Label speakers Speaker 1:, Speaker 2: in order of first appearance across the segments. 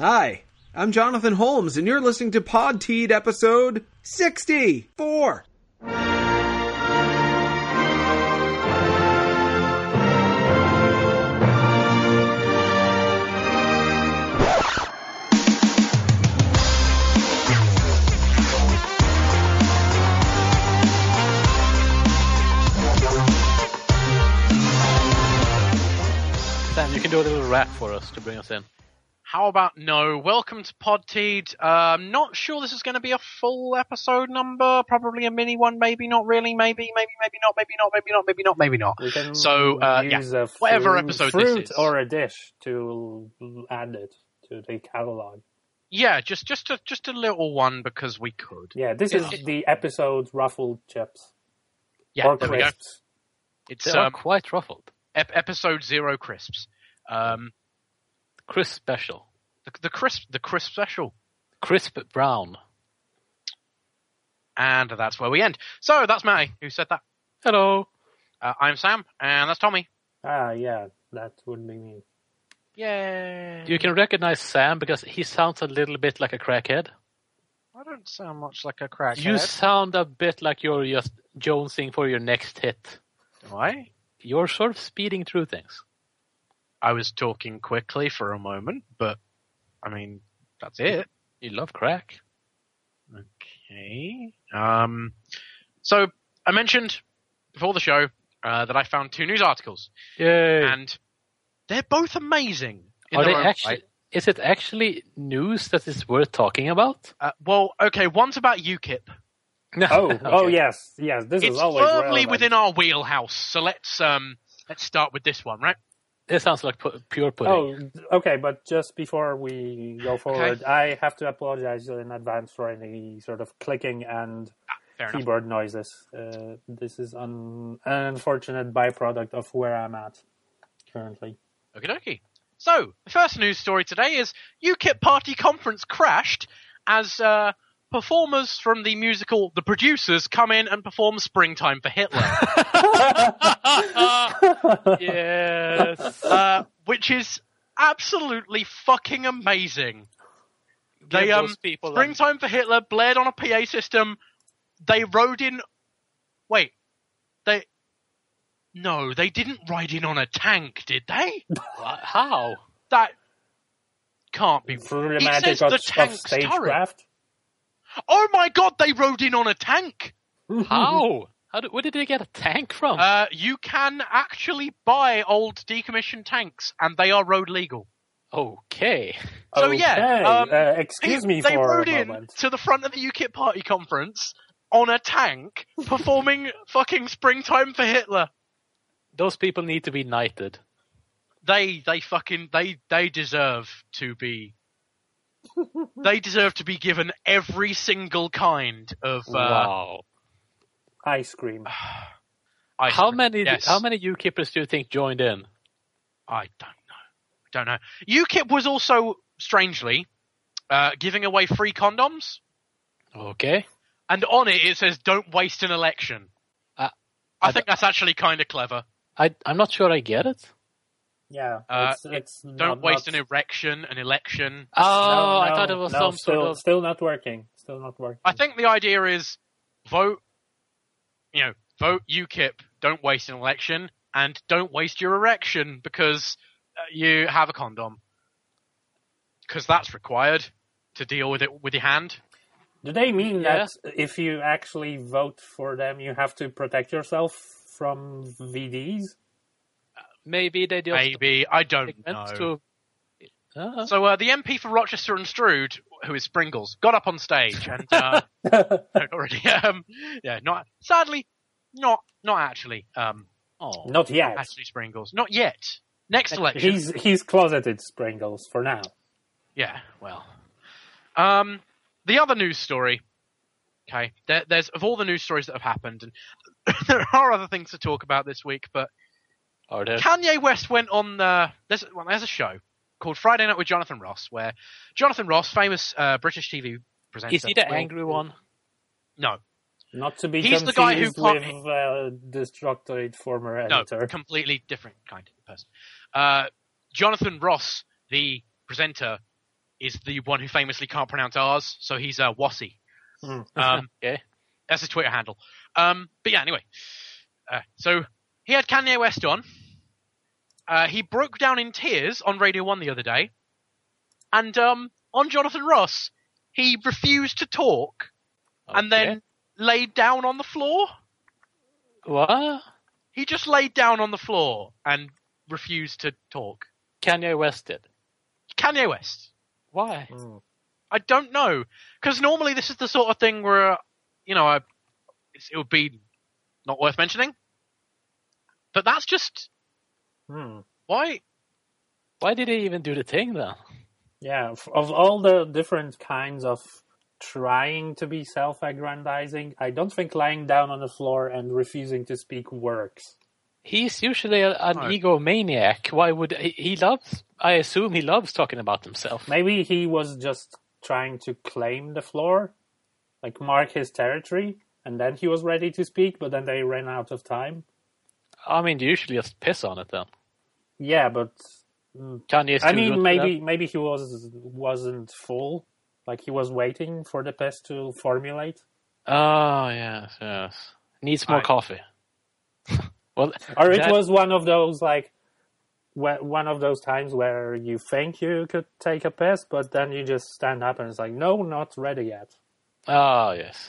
Speaker 1: Hi, I'm Jonathan Holmes, and you're listening to Podteed episode 64.
Speaker 2: Sam, you can do a little rap for us to bring us in.
Speaker 3: How about no? Welcome to Podteed. Not sure this is going to be a full episode number. Probably a mini one. Maybe not really. Maybe not. Maybe not.
Speaker 4: We can
Speaker 3: use
Speaker 4: a
Speaker 3: whatever episode
Speaker 4: fruit
Speaker 3: this is.
Speaker 4: or a dish to add it to the catalog.
Speaker 3: Yeah, just a little one because we could.
Speaker 4: Yeah, this is the episode ruffled chips.
Speaker 3: Yeah,
Speaker 4: or
Speaker 3: there we go.
Speaker 4: crisps.
Speaker 3: It's
Speaker 2: They are quite ruffled.
Speaker 3: episode 0 crisps.
Speaker 2: Crisp special.
Speaker 3: The crisp special.
Speaker 2: Crisp brown.
Speaker 3: And that's where we end. So that's Matty who said that.
Speaker 2: Hello.
Speaker 3: I'm Sam, and that's Tommy.
Speaker 4: Yeah, that would be me.
Speaker 3: Yay!
Speaker 2: You can recognize Sam because he sounds a little bit like a crackhead.
Speaker 3: I don't sound much like a crackhead.
Speaker 2: You sound a bit like you're just jonesing for your next hit.
Speaker 3: Do I?
Speaker 2: You're sort of speeding through things.
Speaker 3: I was talking quickly for a moment, but, I mean, that's it.
Speaker 2: You love crack.
Speaker 3: Okay. So, I mentioned before the show that I found 2 news articles.
Speaker 2: Yay.
Speaker 3: And they're both amazing.
Speaker 2: Are they actually? Is it actually news that is worth talking about?
Speaker 3: Well, okay, one's about UKIP.
Speaker 4: Oh, yes. This
Speaker 3: It's
Speaker 4: is always
Speaker 3: firmly
Speaker 4: relevant.
Speaker 3: within our wheelhouse, so let's start with this one, right?
Speaker 2: It sounds like pure pudding.
Speaker 4: Oh, okay, but just before we go forward, I have to apologize in advance for any sort of clicking and
Speaker 3: Fair enough.
Speaker 4: keyboard noises. This is an unfortunate byproduct of where I'm at currently.
Speaker 3: Okie dokie. So, the first news story today is UKIP party conference crashed as performers from the musical The Producers come in and perform Springtime for Hitler.
Speaker 2: Yes.
Speaker 3: Which is absolutely fucking amazing. They
Speaker 2: those people
Speaker 3: Springtime for Hitler blared on a PA system. They rode in. Wait, No, they didn't ride in on a tank, did they?
Speaker 2: How?
Speaker 3: That can't be.
Speaker 4: Through the
Speaker 3: It
Speaker 4: magic
Speaker 3: says the
Speaker 4: of
Speaker 3: tank's
Speaker 4: stagecraft.
Speaker 3: Oh my god, they rode in on a tank!
Speaker 2: How? Where did they get a tank from?
Speaker 3: You can actually buy old decommissioned tanks, and they are road legal.
Speaker 2: Okay.
Speaker 3: So
Speaker 4: Okay.
Speaker 3: yeah,
Speaker 4: Excuse me
Speaker 3: they
Speaker 4: for
Speaker 3: rode
Speaker 4: a
Speaker 3: in
Speaker 4: moment.
Speaker 3: to the front of the UKIP party conference on a tank, performing fucking Springtime for Hitler.
Speaker 2: Those people need to be knighted.
Speaker 3: They deserve to be. They deserve to be given every single kind of
Speaker 2: Wow.
Speaker 4: Ice cream.
Speaker 3: ice
Speaker 2: How
Speaker 3: cream.
Speaker 2: many
Speaker 3: Yes.
Speaker 2: UKIPers do you think joined in?
Speaker 3: I don't know. UKIP was also strangely giving away free condoms,
Speaker 2: Okay.
Speaker 3: and on it says "Don't waste an election." I think that's actually kind of clever.
Speaker 2: I'm not sure I get it.
Speaker 4: Yeah, it's
Speaker 3: Don't waste an election.
Speaker 2: Oh, I thought it was some
Speaker 4: still,
Speaker 2: sort of...
Speaker 4: still not working. Still not working.
Speaker 3: I think the idea is vote UKIP, don't waste an election, and don't waste your erection because you have a condom. Because that's required to deal with it with your hand.
Speaker 4: Do they mean
Speaker 2: Yeah.
Speaker 4: that if you actually vote for them, you have to protect yourself from VDs?
Speaker 2: Maybe they just...
Speaker 3: Maybe, I don't know. So the MP for Rochester and Strood, who is Springles, got up on stage and sadly, not actually.
Speaker 4: Not yet.
Speaker 3: Actually, Springles, not yet. Next election.
Speaker 4: He's closeted Springles for now.
Speaker 3: Yeah, well. The other news story. Okay, there's of all the news stories that have happened, and there are other things to talk about this week, but
Speaker 2: Are there?
Speaker 3: Kanye West went on. There's a show called Friday Night with Jonathan Ross, where Jonathan Ross, famous British TV presenter,
Speaker 2: Is he the angry one?
Speaker 3: No,
Speaker 4: Not to be
Speaker 3: He's
Speaker 4: confused
Speaker 3: the guy who
Speaker 4: with Destructoid former editor.
Speaker 3: no, completely different kind of person. Jonathan Ross, the presenter, is the one who famously can't pronounce R's, so he's Wassy.
Speaker 2: Okay.
Speaker 3: That's his Twitter handle. But yeah, anyway. So he had Kanye West on. He broke down in tears on Radio 1 the other day. And on Jonathan Ross, he refused to talk and then laid down on the floor.
Speaker 2: What?
Speaker 3: He just laid down on the floor and refused to talk.
Speaker 2: Kanye West did.
Speaker 3: Kanye West.
Speaker 2: Why?
Speaker 3: I don't know. Because normally this is the sort of thing where, you know, it would be not worth mentioning. But that's just... Why?
Speaker 2: Why did he even do the thing, then?
Speaker 4: Yeah, of all the different kinds of trying to be self-aggrandizing, I don't think lying down on the floor and refusing to speak works.
Speaker 2: He's usually an egomaniac. Why would he loves? I assume he loves talking about himself.
Speaker 4: Maybe he was just trying to claim the floor, like mark his territory, and then he was ready to speak, but then they ran out of time.
Speaker 2: I mean, you usually just piss on it, then.
Speaker 4: Yeah, but
Speaker 2: Kanye's
Speaker 4: I mean, maybe he wasn't full, like he was waiting for the piss to formulate.
Speaker 2: Oh yes. Needs more coffee. Well,
Speaker 4: or it was one of those one of those times where you think you could take a piss, but then you just stand up and it's like, no, not ready yet.
Speaker 2: Oh yes.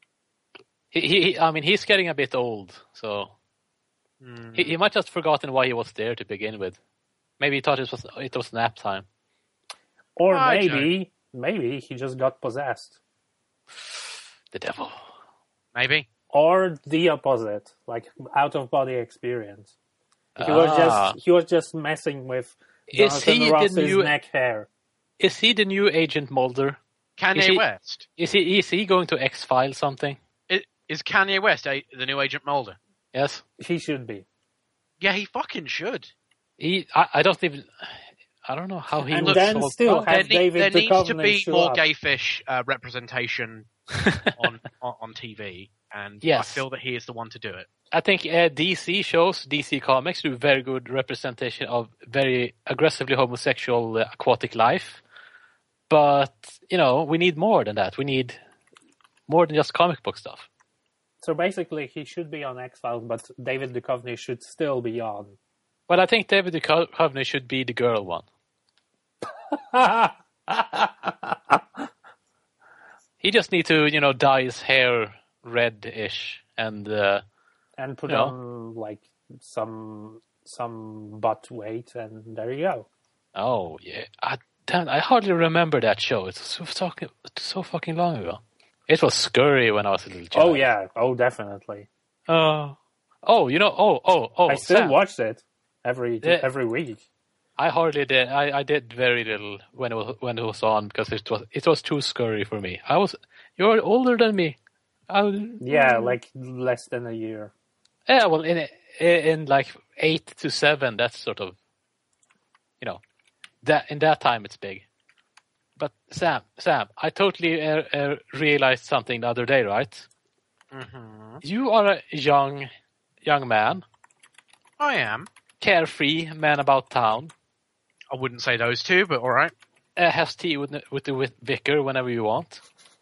Speaker 2: I mean, he's getting a bit old, so he might just forgotten why he was there to begin with. Maybe he thought it was nap time.
Speaker 4: Or maybe he just got possessed.
Speaker 2: The devil.
Speaker 3: Maybe.
Speaker 4: Or the opposite, like out-of-body experience. He was just messing with Jonathan Ross's neck hair.
Speaker 2: Is he the new Agent Mulder?
Speaker 3: Kanye West?
Speaker 2: Is he going to X-File something?
Speaker 3: Is Kanye West the new Agent Mulder?
Speaker 2: Yes.
Speaker 4: He should be.
Speaker 3: Yeah, he fucking should.
Speaker 2: I don't know how he
Speaker 4: and
Speaker 2: would
Speaker 4: then still have
Speaker 3: there
Speaker 4: David
Speaker 3: needs to be more
Speaker 4: up.
Speaker 3: gayfish representation on TV, and
Speaker 2: yes.
Speaker 3: I feel that he is the one to do it.
Speaker 2: I think DC Comics do very good representation of very aggressively homosexual aquatic life. But, you know, we need more than that. We need more than just comic book stuff.
Speaker 4: So basically, he should be on X-Files, but David Duchovny should still be on.
Speaker 2: Well, I think David Duchovny should be the girl one. He just needs to, you know, dye his hair red-ish and
Speaker 4: put on like some butt weight, and there you go.
Speaker 2: Oh yeah, I hardly remember that show. It's so fucking long ago. It was scurry when I was a little child.
Speaker 4: Oh yeah, oh definitely.
Speaker 2: I still
Speaker 4: Sam, watched it every week.
Speaker 2: I hardly did. I did very little when it was on because it was too scurry for me. You're older than me.
Speaker 4: Yeah, like less than a year.
Speaker 2: Yeah, well, in like 8 to 7, that's sort of, you know, that in that time it's big. But Sam, I totally realized something the other day, right?
Speaker 3: Mm-hmm.
Speaker 2: You are a young man.
Speaker 3: I am.
Speaker 2: Carefree man about town.
Speaker 3: I wouldn't say those two, but all right.
Speaker 2: Has tea with the vicar whenever you want.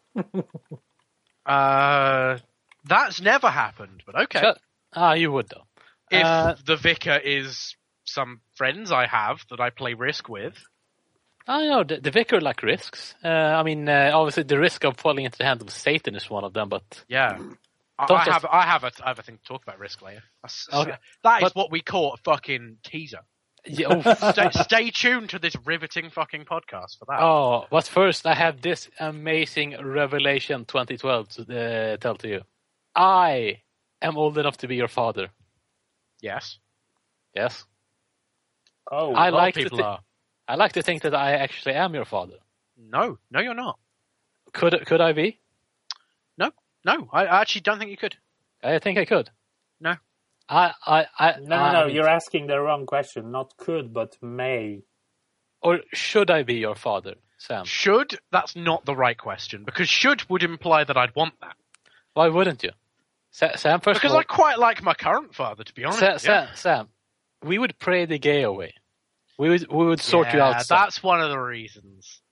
Speaker 3: That's never happened, but okay.
Speaker 2: You would though.
Speaker 3: If the vicar is some friends I have that I play Risk with.
Speaker 2: I know the vicar like risks. I mean, obviously the risk of falling into the hands of Satan is one of them, but
Speaker 3: yeah. I have a thing to talk about Risk later.
Speaker 2: Okay.
Speaker 3: That is what we call a fucking teaser.
Speaker 2: Yeah,
Speaker 3: stay tuned to this riveting fucking podcast for that.
Speaker 2: Oh, but first I have this amazing revelation 2012 to tell to you. I am old enough to be your father.
Speaker 3: Yes.
Speaker 2: Yes.
Speaker 4: Oh,
Speaker 2: I like to think that I actually am your father.
Speaker 3: No, you're not.
Speaker 2: Could I be?
Speaker 3: No, I actually don't think you could.
Speaker 2: I think I could.
Speaker 3: No.
Speaker 4: No, you're asking the wrong question. Not could, but may.
Speaker 2: Or should I be your father, Sam?
Speaker 3: Should? That's not the right question, because should would imply that I'd want that.
Speaker 2: Why wouldn't you? Sam, first
Speaker 3: because
Speaker 2: of all,
Speaker 3: I quite like my current father, to be honest.
Speaker 2: Sam, we would pray the gay away. We would sort you out.
Speaker 3: That's one of the reasons.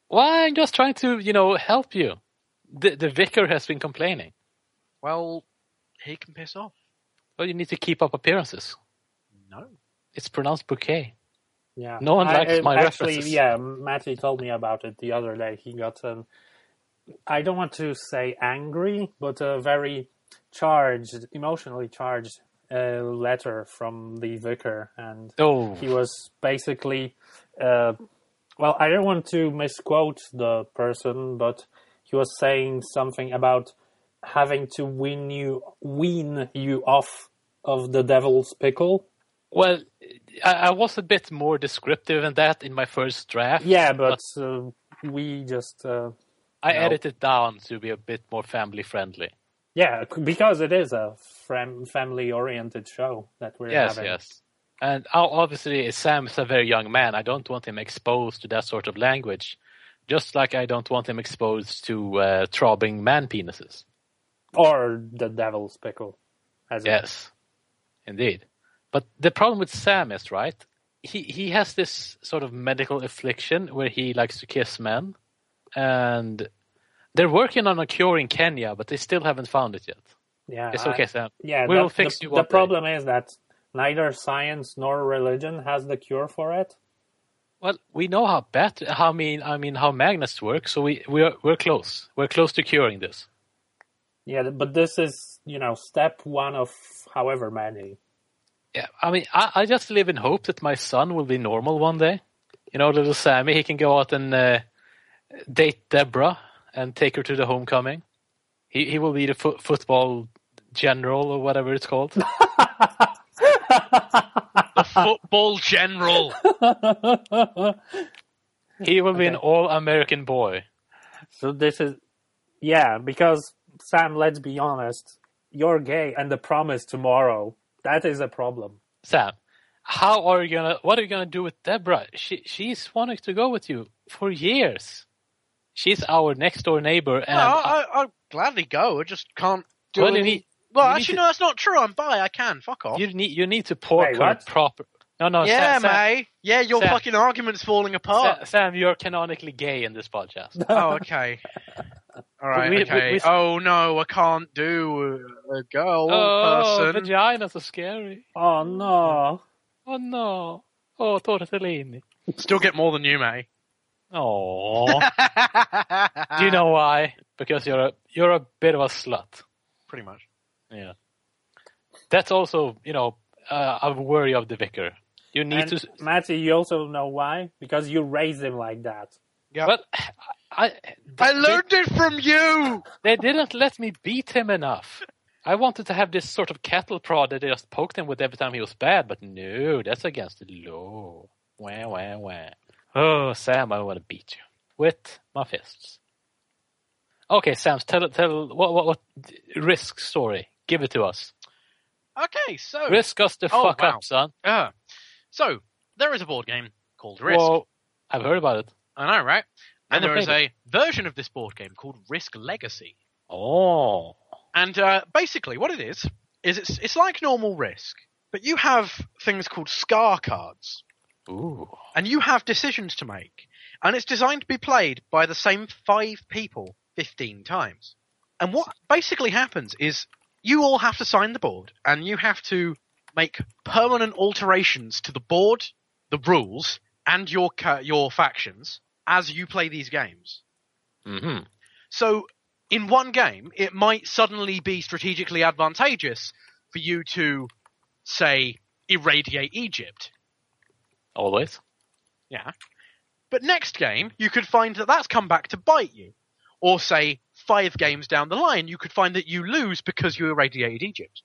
Speaker 2: Why? I'm just trying to, help you. The vicar has been complaining.
Speaker 3: Well, he can piss off.
Speaker 2: Well, you need to keep up appearances.
Speaker 3: No.
Speaker 2: It's pronounced bouquet.
Speaker 4: Yeah.
Speaker 2: No one likes my
Speaker 4: actually,
Speaker 2: references.
Speaker 4: yeah, Matty told me about it the other day. He got I don't want to say angry, but a very emotionally charged letter from the vicar, and
Speaker 2: Oh.
Speaker 4: he was basically, well, I don't want to misquote the person, but he was saying something about having to wean you off of the devil's pickle.
Speaker 2: Well, I was a bit more descriptive than that in my first draft.
Speaker 4: Yeah, but we just...
Speaker 2: I edited down to be a bit more family friendly.
Speaker 4: Yeah, because it is a family-oriented show that we're having.
Speaker 2: Yes. And obviously, Sam is a very young man. I don't want him exposed to that sort of language. Just like I don't want him exposed to throbbing man penises.
Speaker 4: Or the devil's pickle.
Speaker 2: Yes, indeed. But the problem with Sam is, right, he has this sort of medical affliction where he likes to kiss men. And they're working on a cure in Kenya, but they still haven't found it yet.
Speaker 4: Yeah,
Speaker 2: it's okay, Sam.
Speaker 4: Yeah,
Speaker 2: we will fix you.
Speaker 4: The problem is that neither science nor religion has the cure for it.
Speaker 2: Well, we know how magnets work, so we're close. We're close to curing this.
Speaker 4: Yeah, but this is, step one of however many.
Speaker 2: Yeah, I just live in hope that my son will be normal one day. Little Sammy, he can go out and date Deborah and take her to the homecoming. He will be the football general or whatever it's called.
Speaker 3: The football general.
Speaker 2: He will be an all-American boy.
Speaker 4: So this is... Yeah, because, Sam, let's be honest. You're gay and the prom is tomorrow. That is a problem.
Speaker 2: Sam, what are you gonna do with Deborah? She's wanting to go with you for years. She's our next door neighbor, and
Speaker 3: I'll gladly go. I just can't do it. Well, actually, no, that's not true. I'm bi. I can. Fuck off.
Speaker 2: You need to pork her proper. No.
Speaker 3: Yeah,
Speaker 2: Sam,
Speaker 3: mate. Yeah, your fucking argument's falling apart.
Speaker 2: Sam, you're canonically gay in this podcast.
Speaker 3: Oh, okay. All right. Okay. Oh no, I can't do a girl person.
Speaker 2: Oh, vaginas are scary.
Speaker 4: Oh no.
Speaker 2: Oh no. Oh, tortellini.
Speaker 3: Still get more than you, mate.
Speaker 2: Oh. Do you know why? Because you're a bit of a slut.
Speaker 3: Pretty much.
Speaker 2: Yeah. That's also, a worry of the vicar. You need to...
Speaker 4: Matty, you also know why? Because you raised him like that.
Speaker 3: Yeah.
Speaker 2: But I
Speaker 3: learned it from you!
Speaker 2: They didn't let me beat him enough. I wanted to have this sort of cattle prod that they just poked him with every time he was bad, but no, that's against the law. Wah. Oh, Sam, I want to beat you with my fists. Okay, Sam, tell what risk story. Give it to us.
Speaker 3: Okay, so
Speaker 2: risk us the fuck up, son.
Speaker 3: So there is a board game called Risk.
Speaker 2: Well, I've heard about it.
Speaker 3: I know, right? And there is
Speaker 2: played
Speaker 3: a version of this board game called Risk Legacy.
Speaker 2: Oh.
Speaker 3: And basically, what it is it's like normal Risk, but you have things called scar cards.
Speaker 2: Ooh.
Speaker 3: And you have decisions to make. And it's designed to be played by the same 5 people 15 times. And what basically happens is you all have to sign the board, and you have to make permanent alterations to the board, the rules, and your factions as you play these games.
Speaker 2: Mm-hmm.
Speaker 3: So, in one game, it might suddenly be strategically advantageous for you to, say, irradiate Egypt.
Speaker 2: Always.
Speaker 3: Yeah. But next game, you could find that that's come back to bite you. Or say, 5 games down the line, you could find that you lose because you irradiated Egypt.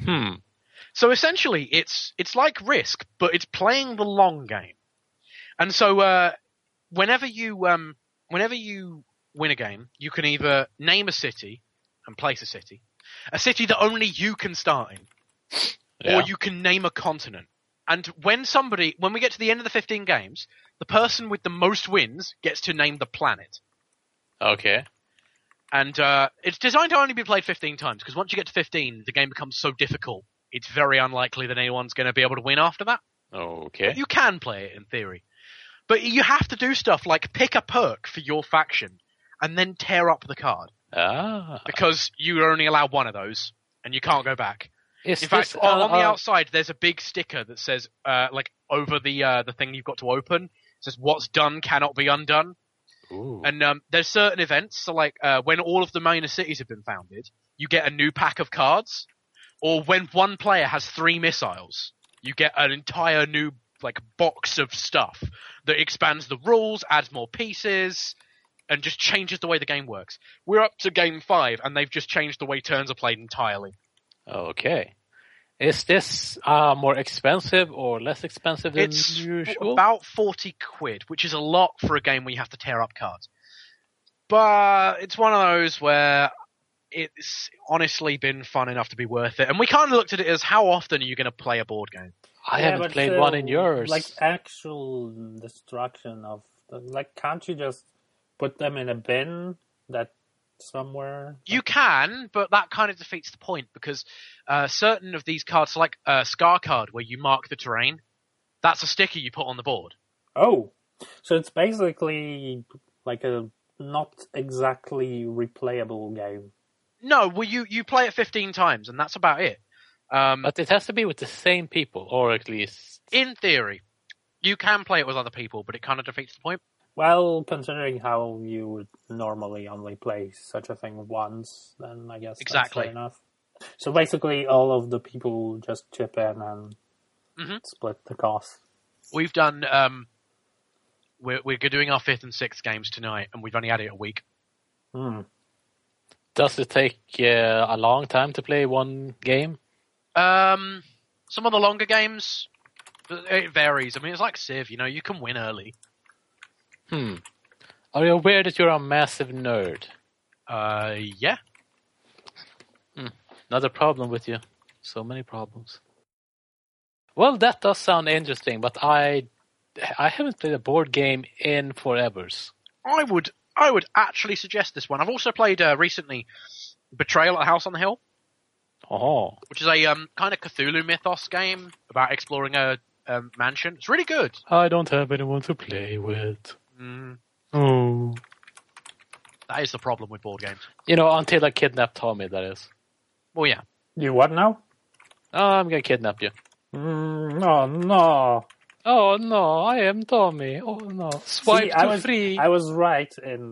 Speaker 3: So essentially, it's like Risk, but it's playing the long game. And so, whenever you win a game, you can either name a city and place a city that only you can start in, or you can name a continent. And when we get to the end of the 15 games, the person with the most wins gets to name the planet.
Speaker 2: Okay.
Speaker 3: And it's designed to only be played 15 times, because once you get to 15, the game becomes so difficult, it's very unlikely that anyone's going to be able to win after that.
Speaker 2: Okay.
Speaker 3: But you can play it in theory. But you have to do stuff like pick a perk for your faction and then tear up the card. Because you are only allowed one of those and you can't go back. In fact, on the outside, there's a big sticker that says, like over the thing you've got to open, it says what's done cannot be undone.
Speaker 2: Ooh.
Speaker 3: And there's certain events, so like when all of the minor cities have been founded, you get a new pack of cards. Or when one player has 3 missiles, you get an entire new like box of stuff that expands the rules, adds more pieces, and just changes the way the game works. We're up to game 5, and they've just changed the way turns are played entirely.
Speaker 2: Okay. Is this more expensive or less expensive than usual?
Speaker 3: It's about 40 quid, which is a lot for a game where you have to tear up cards. But it's one of those where it's honestly been fun enough to be worth it. And we kind of looked at it as how often are you going to play a board game?
Speaker 2: I haven't played one in yours.
Speaker 4: Like actual destruction of... Like, can't you just put them in a bin that somewhere?
Speaker 3: You can, but that kind of defeats the point because certain of these cards, like Scar card, where you mark the terrain, that's a sticker you put on the board.
Speaker 4: Oh, so it's basically like a not exactly replayable game.
Speaker 3: No, well, you play it 15 times, and that's about it.
Speaker 2: But it has to be with the same people, or at least...
Speaker 3: In theory. You can play it with other people, but it kind of defeats the point.
Speaker 4: Well, considering how you would normally only play such a thing once, then I guess that's fair enough. So basically, all of the people just chip in and split the cost.
Speaker 3: We've done... We're doing our 5th and 6th games tonight, and we've only had it a week.
Speaker 2: Does it take a long time to play one game?
Speaker 3: Some of the longer games, it varies. I mean, it's like Civ, you can win early.
Speaker 2: Are you aware that you're a massive nerd?
Speaker 3: Yeah.
Speaker 2: Another problem with you. So many problems. Well, that does sound interesting, but I haven't played a board game in forevers.
Speaker 3: I would actually suggest this one. I've also played recently Betrayal at House on the Hill.
Speaker 2: Oh. Which
Speaker 3: is a kind of Cthulhu mythos game about exploring a mansion. It's really good.
Speaker 2: I don't have anyone to play with. Oh.
Speaker 3: That is the problem with board games.
Speaker 2: Until I kidnap Tommy, that is.
Speaker 3: Well, yeah.
Speaker 4: You what now?
Speaker 2: Oh, I'm gonna kidnap you.
Speaker 4: No.
Speaker 2: Oh, no, I am Tommy. Oh, no. Swipe to free.
Speaker 4: I was right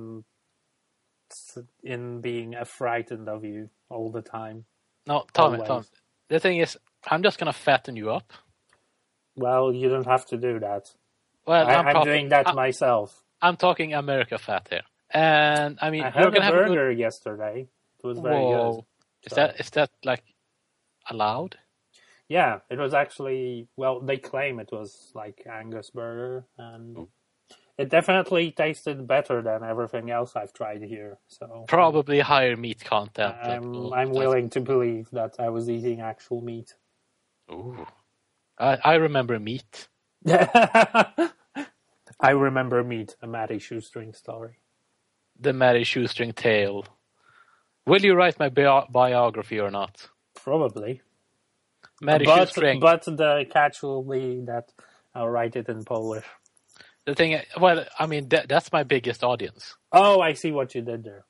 Speaker 4: in being frightened of you all the time.
Speaker 2: No, Tommy. The thing is, I'm just going to fatten you up.
Speaker 4: Well, you don't have to do that.
Speaker 2: Well,
Speaker 4: I'm doing that myself.
Speaker 2: I'm talking America fat here. And, I mean,
Speaker 4: I had a burger yesterday. It was very good.
Speaker 2: Is that, like, allowed?
Speaker 4: Yeah, it was actually, well, they claim it was like Angus burger, and it definitely tasted better than everything else I've tried here. So
Speaker 2: probably higher meat content.
Speaker 4: I'm willing to believe that I was eating actual meat.
Speaker 2: Ooh, I remember meat.
Speaker 4: I remember meat, a Matty Shoestring story.
Speaker 2: The Matty Shoestring tale. Will you write my biography or not?
Speaker 4: Probably.
Speaker 2: But
Speaker 4: the catch will be that I'll write it in Polish.
Speaker 2: The thing, well, I mean, that's my biggest audience.
Speaker 4: Oh, I see what you did there.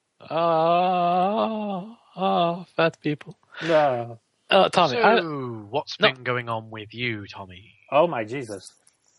Speaker 2: Fat people.
Speaker 4: No.
Speaker 2: Tommy,
Speaker 3: so, what's been going on with you, Tommy?
Speaker 4: Oh my Jesus.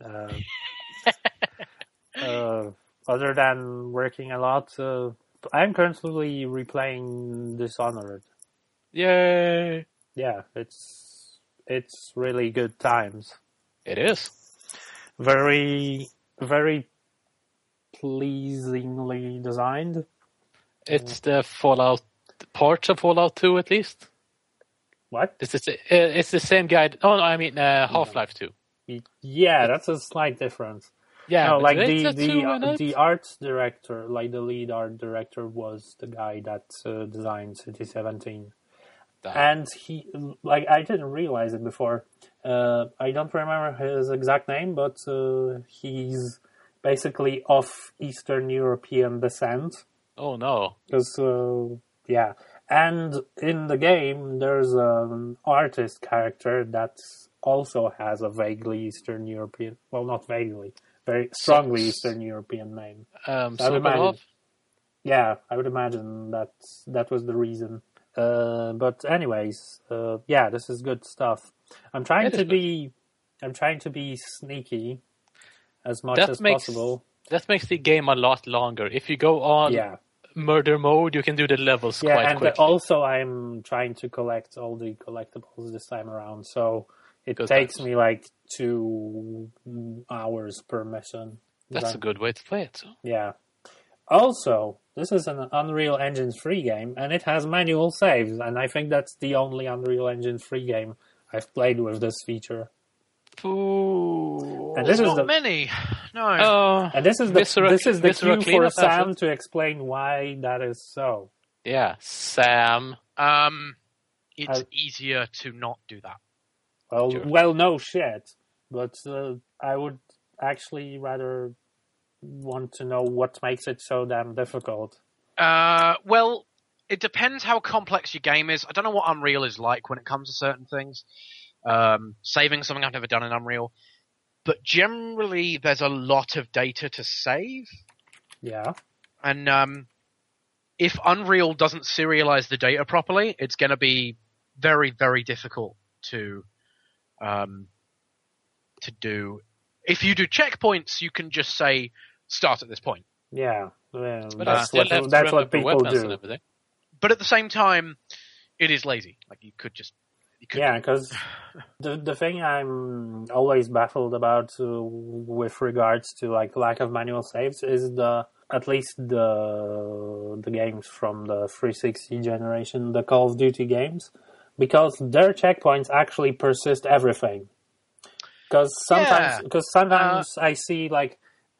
Speaker 4: Other than working a lot, I'm currently replaying Dishonored.
Speaker 2: Yay!
Speaker 4: Yeah, it's really good times.
Speaker 2: It is.
Speaker 4: Very, very pleasingly designed.
Speaker 2: It's the Fallout, parts of Fallout 2 at least.
Speaker 4: What?
Speaker 2: It's the same guy. Oh, no, I mean Half-Life 2.
Speaker 4: Yeah, that's a slight difference.
Speaker 2: Yeah,
Speaker 4: no, like the art director, like the lead art director was the guy that designed City 17. And he, like, I didn't realize it before. I don't remember his exact name, but he's basically of Eastern European descent.
Speaker 2: Oh, no.
Speaker 4: Because, yeah. And in the game, there's an artist character that also has a vaguely Eastern European, well, not vaguely, very strongly
Speaker 2: So-
Speaker 4: Eastern European name. I would imagine,
Speaker 2: Sokolov?
Speaker 4: yeah, I would imagine that was the reason. But anyways, yeah, this is good stuff. I'm trying
Speaker 2: It is
Speaker 4: to be sneaky as much
Speaker 2: That
Speaker 4: as
Speaker 2: makes-
Speaker 4: possible.
Speaker 2: That makes the game a lot longer. If you go on
Speaker 4: Yeah.
Speaker 2: murder mode, you can do the levels
Speaker 4: Yeah,
Speaker 2: quite
Speaker 4: and
Speaker 2: quickly.
Speaker 4: also I'm trying to collect all the collectibles this time around, so it
Speaker 2: Good
Speaker 4: takes
Speaker 2: times.
Speaker 4: me like 2 hours per mission.
Speaker 2: That's a good way to play it. So.
Speaker 4: Yeah. Also, this is an Unreal Engine 3 game, and it has manual saves, and I think that's the only Unreal Engine 3 game I've played with this feature.
Speaker 2: Ooh.
Speaker 4: And this is
Speaker 3: Not
Speaker 4: the
Speaker 3: many. No.
Speaker 4: and this is
Speaker 2: Viscera
Speaker 4: the
Speaker 2: Cleanup
Speaker 4: cue for
Speaker 2: has
Speaker 4: Sam
Speaker 2: it.
Speaker 4: to explain why that is so.
Speaker 2: Yeah, Sam.
Speaker 3: It's easier to not do that.
Speaker 4: Well,
Speaker 2: Sure.
Speaker 4: well, no shit, but I would actually rather want to know what makes it so damn difficult.
Speaker 3: Well, it depends how complex your game is. I don't know what Unreal is like when it comes to certain things. Saving something I've never done in Unreal. But generally, there's a lot of data to save.
Speaker 4: Yeah.
Speaker 3: And if Unreal doesn't serialize the data properly, it's going to be very, very difficult to do. If you do checkpoints, you can just say, start at this point.
Speaker 4: Yeah. Well,
Speaker 2: But I
Speaker 4: that's
Speaker 2: still have to
Speaker 4: that's what
Speaker 2: remember
Speaker 4: people
Speaker 2: weapons and
Speaker 4: do.
Speaker 2: everything.
Speaker 3: But at the same time, it is lazy. Like, you could just... You could
Speaker 4: Yeah, because the thing I'm always baffled about with regards to like lack of manual saves is at least the games from the 360 generation, the Call of Duty games, because their checkpoints actually persist everything. Because sometimes I see like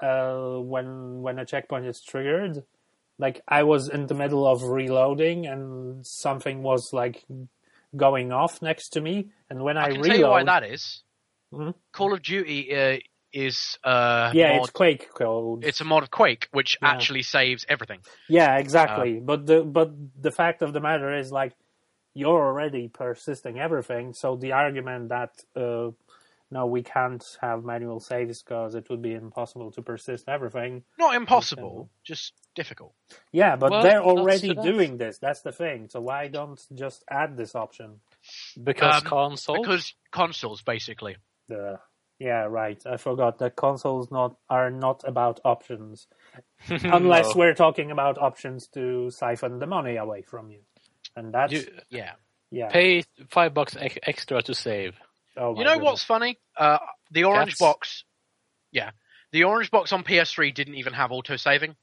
Speaker 4: when a checkpoint is triggered, like I was in the middle of reloading and something was like going off next to me, and when I
Speaker 3: I can
Speaker 4: reload,
Speaker 3: tell you why that is.
Speaker 4: Mhm.
Speaker 3: Call of Duty is
Speaker 4: yeah,
Speaker 3: mod.
Speaker 4: it's Quake code.
Speaker 3: It's a mod of Quake, which
Speaker 4: Yeah.
Speaker 3: actually saves everything.
Speaker 4: Yeah, exactly. But the fact of the matter is, like, you're already persisting everything. So the argument that no, we can't have manual saves because it would be impossible to persist everything.
Speaker 3: Not impossible, just difficult.
Speaker 4: Yeah, but
Speaker 2: Well,
Speaker 4: they're
Speaker 2: that's-
Speaker 4: already
Speaker 2: that's-
Speaker 4: doing this. That's the thing. So why don't just add this option?
Speaker 2: Because console.
Speaker 3: Because consoles, basically.
Speaker 4: Yeah, right. I forgot that consoles are not about options, unless
Speaker 2: No.
Speaker 4: we're talking about options to siphon the money away from you, and that's
Speaker 2: You
Speaker 3: Yeah.
Speaker 4: yeah.
Speaker 2: pay $5 extra to save.
Speaker 4: Oh my
Speaker 3: You know
Speaker 4: goodness.
Speaker 3: what's funny? The orange
Speaker 2: Cats.
Speaker 3: box. Yeah. The orange box on PS3 didn't even have auto-saving.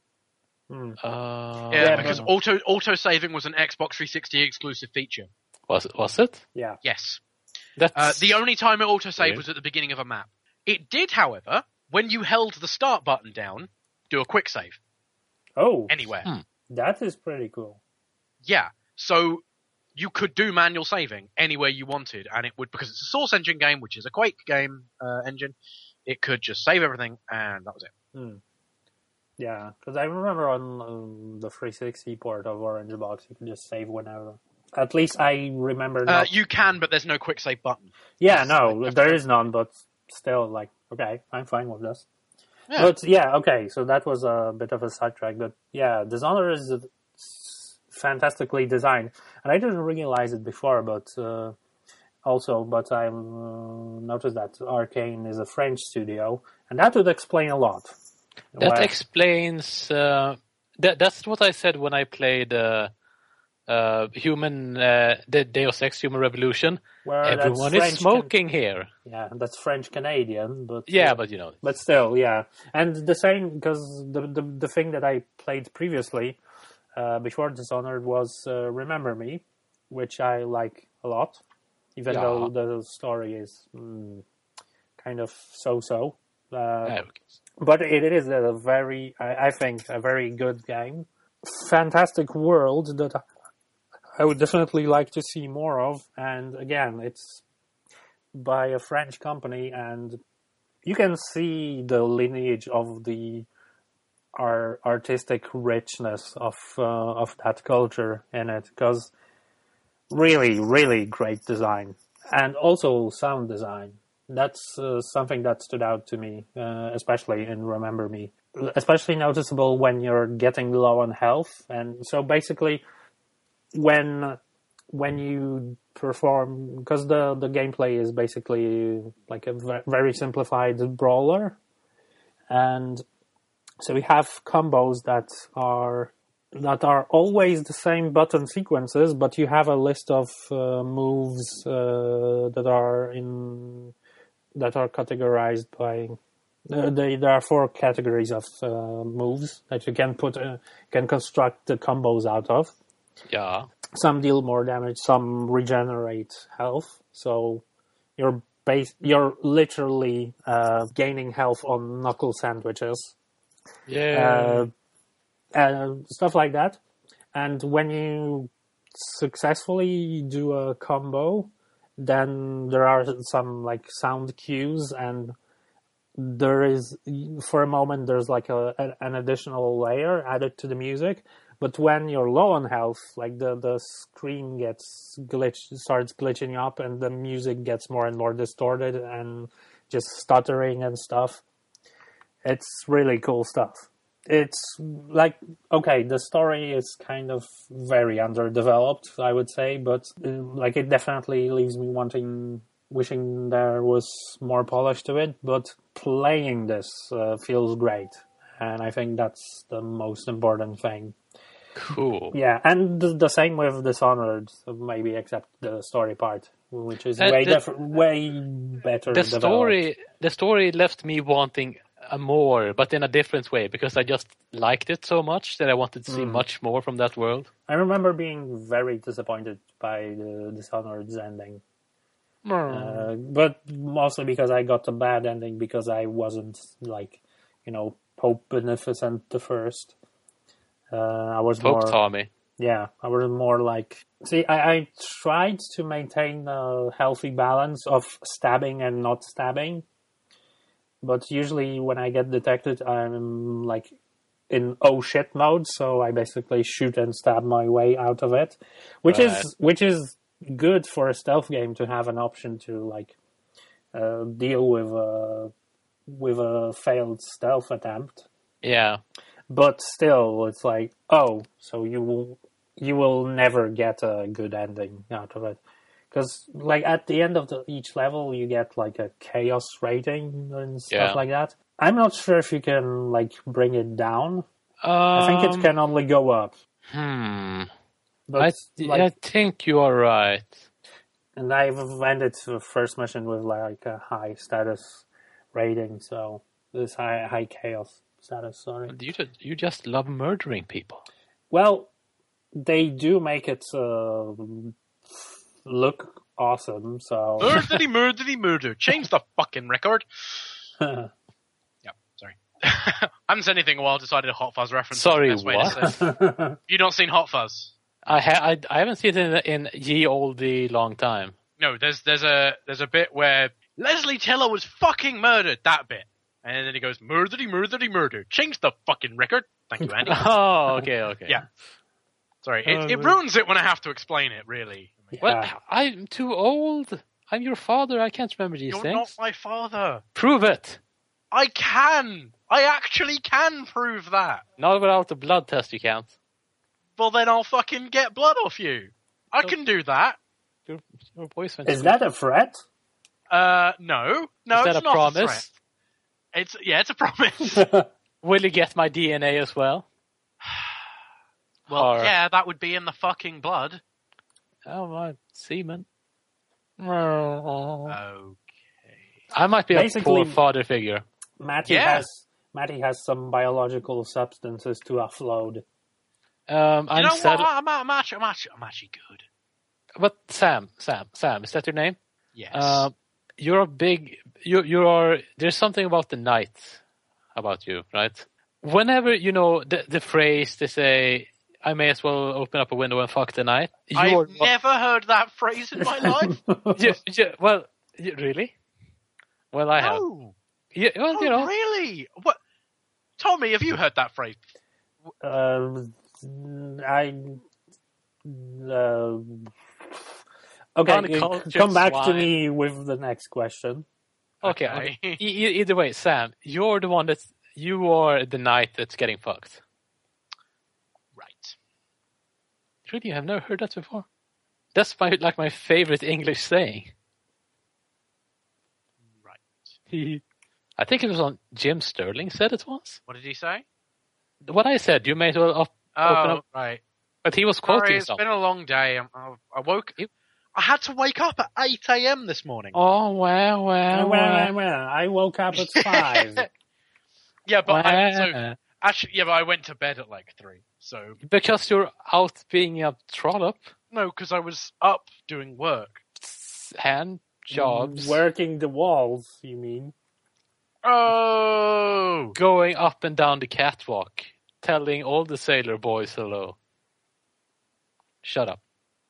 Speaker 2: Yeah,
Speaker 3: Because auto-saving was an Xbox 360 exclusive feature.
Speaker 2: was it?
Speaker 4: Yeah.
Speaker 3: Yes.
Speaker 2: That's
Speaker 3: The only time it auto-saved
Speaker 2: Weird.
Speaker 3: was at the beginning of a map. It did, however, when you held the start button down, do a quick save.
Speaker 4: Oh,
Speaker 3: Anywhere.
Speaker 4: that is pretty cool.
Speaker 3: Yeah. So you could do manual saving anywhere you wanted, and it would, because it's a Source Engine game, which is a Quake game engine, it could just save everything, and that was it.
Speaker 4: Yeah, because I remember on the 360 port of Orange Box, you can just save whenever. At least I remember. Not...
Speaker 3: You can, but there's no quick save button.
Speaker 4: Yeah, no, there is none, but still, like, okay, I'm fine with this.
Speaker 3: Yeah.
Speaker 4: But yeah, okay, so that was a bit of a sidetrack, but yeah, Dishonored is fantastically designed, and I didn't realize it before, but I noticed that Arcane is a French studio, and that would explain a lot.
Speaker 2: That
Speaker 4: Why-
Speaker 2: explains. That's what I said when I played the Deus Ex Human Revolution.
Speaker 4: where that's
Speaker 2: Everyone is
Speaker 4: French
Speaker 2: smoking here.
Speaker 4: Yeah, that's French Canadian, but
Speaker 2: Yeah, but you know.
Speaker 4: but still, yeah. And the same, because the thing that I played previously before Dishonored was Remember Me, which I like a lot, even
Speaker 2: Yeah.
Speaker 4: though the story is kind of so-so.
Speaker 2: Okay.
Speaker 4: But it is a very, I think, a very good game. Fantastic world that I would definitely like to see more of. And again, it's by a French company, and you can see the lineage of the artistic richness of that culture in it, because really, really great design, and also sound design. That's something that stood out to me, especially in Remember Me. Especially noticeable when you're getting low on health. And so basically, when you perform, because the gameplay is basically like a very simplified brawler, and so we have combos that are always the same button sequences, but you have a list of moves that are categorized by. There are 4 categories of moves that you can construct the combos out of.
Speaker 2: Yeah.
Speaker 4: Some deal more damage, some regenerate health. So you're literally gaining health on knuckle sandwiches.
Speaker 2: Yeah.
Speaker 4: Stuff like that. And when you successfully do a combo, then there are some like sound cues, and there is, for a moment, there's like an additional layer added to the music. But when you're low on health, like the screen starts glitching up, and the music gets more and more distorted and just stuttering and stuff. It's really cool stuff. It's like, okay, the story is kind of very underdeveloped, I would say, but like it definitely leaves me wishing there was more polish to it, but playing this feels great, and I think that's the most important thing.
Speaker 2: Cool.
Speaker 4: Yeah, and the same with Dishonored, maybe except the story part, which is way better developed.
Speaker 2: The story left me wanting more, but in a different way, because I just liked it so much that I wanted to see much more from that world.
Speaker 4: I remember being very disappointed by the Dishonored's ending. But mostly because I got a bad ending because I wasn't like, Pope Beneficent the First. I was
Speaker 2: Pope Tommy.
Speaker 4: Yeah, I was more like... See, I tried to maintain a healthy balance of stabbing and not stabbing. But usually when I get detected, I'm like in oh shit mode. So I basically shoot and stab my way out of it. Which is good for a stealth game to have an option to like deal with a failed stealth attempt.
Speaker 2: Yeah.
Speaker 4: But still, it's like, so you will never get a good ending out of it. Because, like, at the end of each level, you get, like, a chaos rating and stuff like that. I'm not sure if you can, like, bring it down. I think it can only go up. But,
Speaker 2: I think you are right.
Speaker 4: And I've ended the first mission with, like, a high status rating, so this high chaos status, sorry.
Speaker 2: You just love murdering people.
Speaker 4: Well, they do make it look awesome, so...
Speaker 3: Murder. Change the fucking record. Yeah, sorry. I haven't said anything in a while, decided a Hot Fuzz reference.
Speaker 2: Sorry, what?
Speaker 3: You not seen Hot Fuzz?
Speaker 2: I haven't seen it in ye olde long time.
Speaker 3: No, there's a bit where Leslie Tiller was fucking murdered, that bit. And then he goes, murder. Change the fucking record. Thank you, Andy.
Speaker 2: Oh, okay.
Speaker 3: Yeah. Sorry, it ruins it when I have to explain it, really.
Speaker 4: Yeah.
Speaker 2: Well, I'm too old. I'm your father. I can't remember these things.
Speaker 3: You're not my father.
Speaker 2: Prove it.
Speaker 3: I can. I actually can prove that.
Speaker 2: Not without the blood test, you can't.
Speaker 3: Well, then I'll fucking get blood off you. I can do that.
Speaker 2: Your voice went.
Speaker 4: Is that a threat?
Speaker 3: No.
Speaker 2: Is
Speaker 3: It's
Speaker 2: that a
Speaker 3: not
Speaker 2: promise?
Speaker 3: a threat. It's a promise.
Speaker 2: Will you get my DNA as well?
Speaker 3: Well, yeah, that would be in the fucking blood.
Speaker 2: Oh, my semen.
Speaker 3: Okay.
Speaker 2: I might be
Speaker 4: Basically,
Speaker 2: a poor father figure.
Speaker 4: Matty has some biological substances to offload.
Speaker 2: I'm
Speaker 3: you know
Speaker 2: sad-
Speaker 3: what? I'm actually good.
Speaker 2: But Sam, is that your name?
Speaker 3: Yes.
Speaker 2: You're a big. You are. There's something about the night about you, right? Whenever the phrase they say, "I may as well open up a window and fuck the night."
Speaker 3: I've never heard that phrase in my life.
Speaker 2: Really? Well, I have. Yeah, well,
Speaker 3: really? What? Tommy, have you heard that phrase?
Speaker 4: Okay, come back to me with the next question.
Speaker 2: Okay. Either way, Sam, you are the knight that's getting fucked.
Speaker 3: Right.
Speaker 2: Really, I've never heard that before. That's my favorite English saying.
Speaker 3: Right.
Speaker 2: I think it was on Jim Sterling said it once.
Speaker 3: What did he say?
Speaker 2: What I said, you may as well open up.
Speaker 3: Right.
Speaker 2: But he was quoting
Speaker 3: Sorry, it's
Speaker 2: something.
Speaker 3: been a long day. I had to wake up at 8 a.m. this morning.
Speaker 2: Oh, well.
Speaker 4: I woke up at 5.
Speaker 3: Yeah, but
Speaker 2: Well.
Speaker 3: I went to bed at like 3. So
Speaker 2: Because you're out being a trollop.
Speaker 3: no, because I was up doing work.
Speaker 2: Hand jobs.
Speaker 4: Working the walls, you mean?
Speaker 3: Oh,
Speaker 2: Going up and down the catwalk. Telling all the sailor boys hello. Shut up.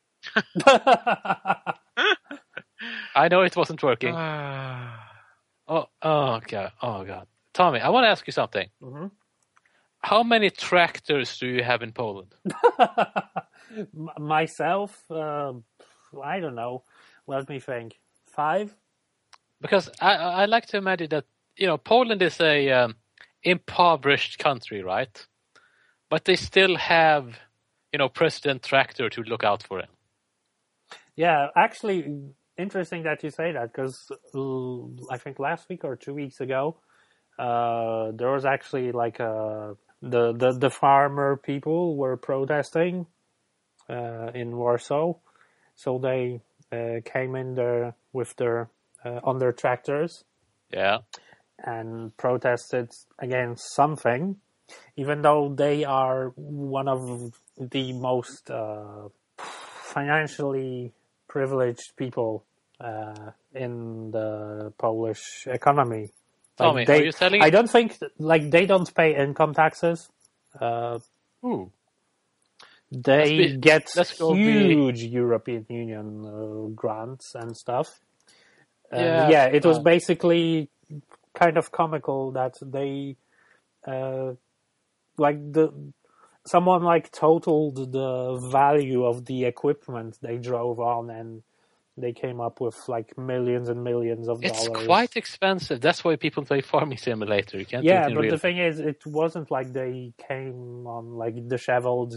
Speaker 2: I know it wasn't working. Oh God. Tommy, I want to ask you something.
Speaker 4: Mhm.
Speaker 2: How many tractors do you have in Poland?
Speaker 4: Myself, I don't know. Let me think. 5?
Speaker 2: Because I like to imagine that, Poland is a impoverished country, right? But they still have, President Tractor to look out for him.
Speaker 4: Yeah, actually, interesting that you say that, because I think last week or 2 weeks ago, there was actually like the farmer people were protesting in Warsaw, so they came in there with their on their tractors.
Speaker 2: Yeah.
Speaker 4: And protested against something, even though they are one of the most financially privileged people in the Polish economy.
Speaker 2: Tommy, are you telling?
Speaker 4: I don't think they don't pay income taxes.
Speaker 2: Ooh.
Speaker 4: They get
Speaker 2: let's go
Speaker 4: huge European Union grants and stuff.
Speaker 2: Yeah.
Speaker 4: It was basically kind of comical that they someone totaled the value of the equipment they drove on, and they came up with millions and millions of dollars.
Speaker 2: It's quite expensive. That's why people play Farming Simulator. You can't.
Speaker 4: Yeah, but the thing is, it wasn't like they came on disheveled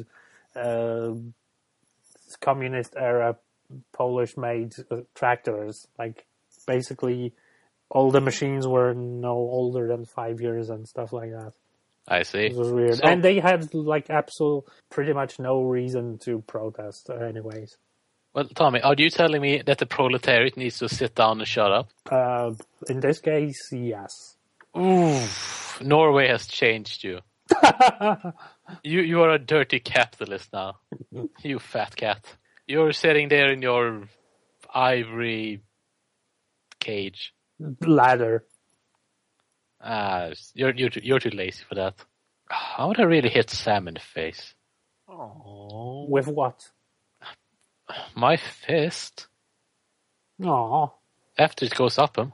Speaker 4: communist era Polish made tractors. Basically, all the machines were no older than 5 years and stuff like that.
Speaker 2: I see.
Speaker 4: It was weird. And they had pretty much no reason to protest anyways.
Speaker 2: Well, Tommy, are you telling me that the proletariat needs to sit down and shut up?
Speaker 4: In this case, yes.
Speaker 2: Ooh, Norway has changed you. You are a dirty capitalist now. You fat cat. You're sitting there in your ivory cage.
Speaker 4: Ladder.
Speaker 2: You're too lazy for that. How would I really hit Sam in the face?
Speaker 3: oh,
Speaker 4: With what?
Speaker 2: My fist.
Speaker 4: Aww.
Speaker 2: After it goes up him.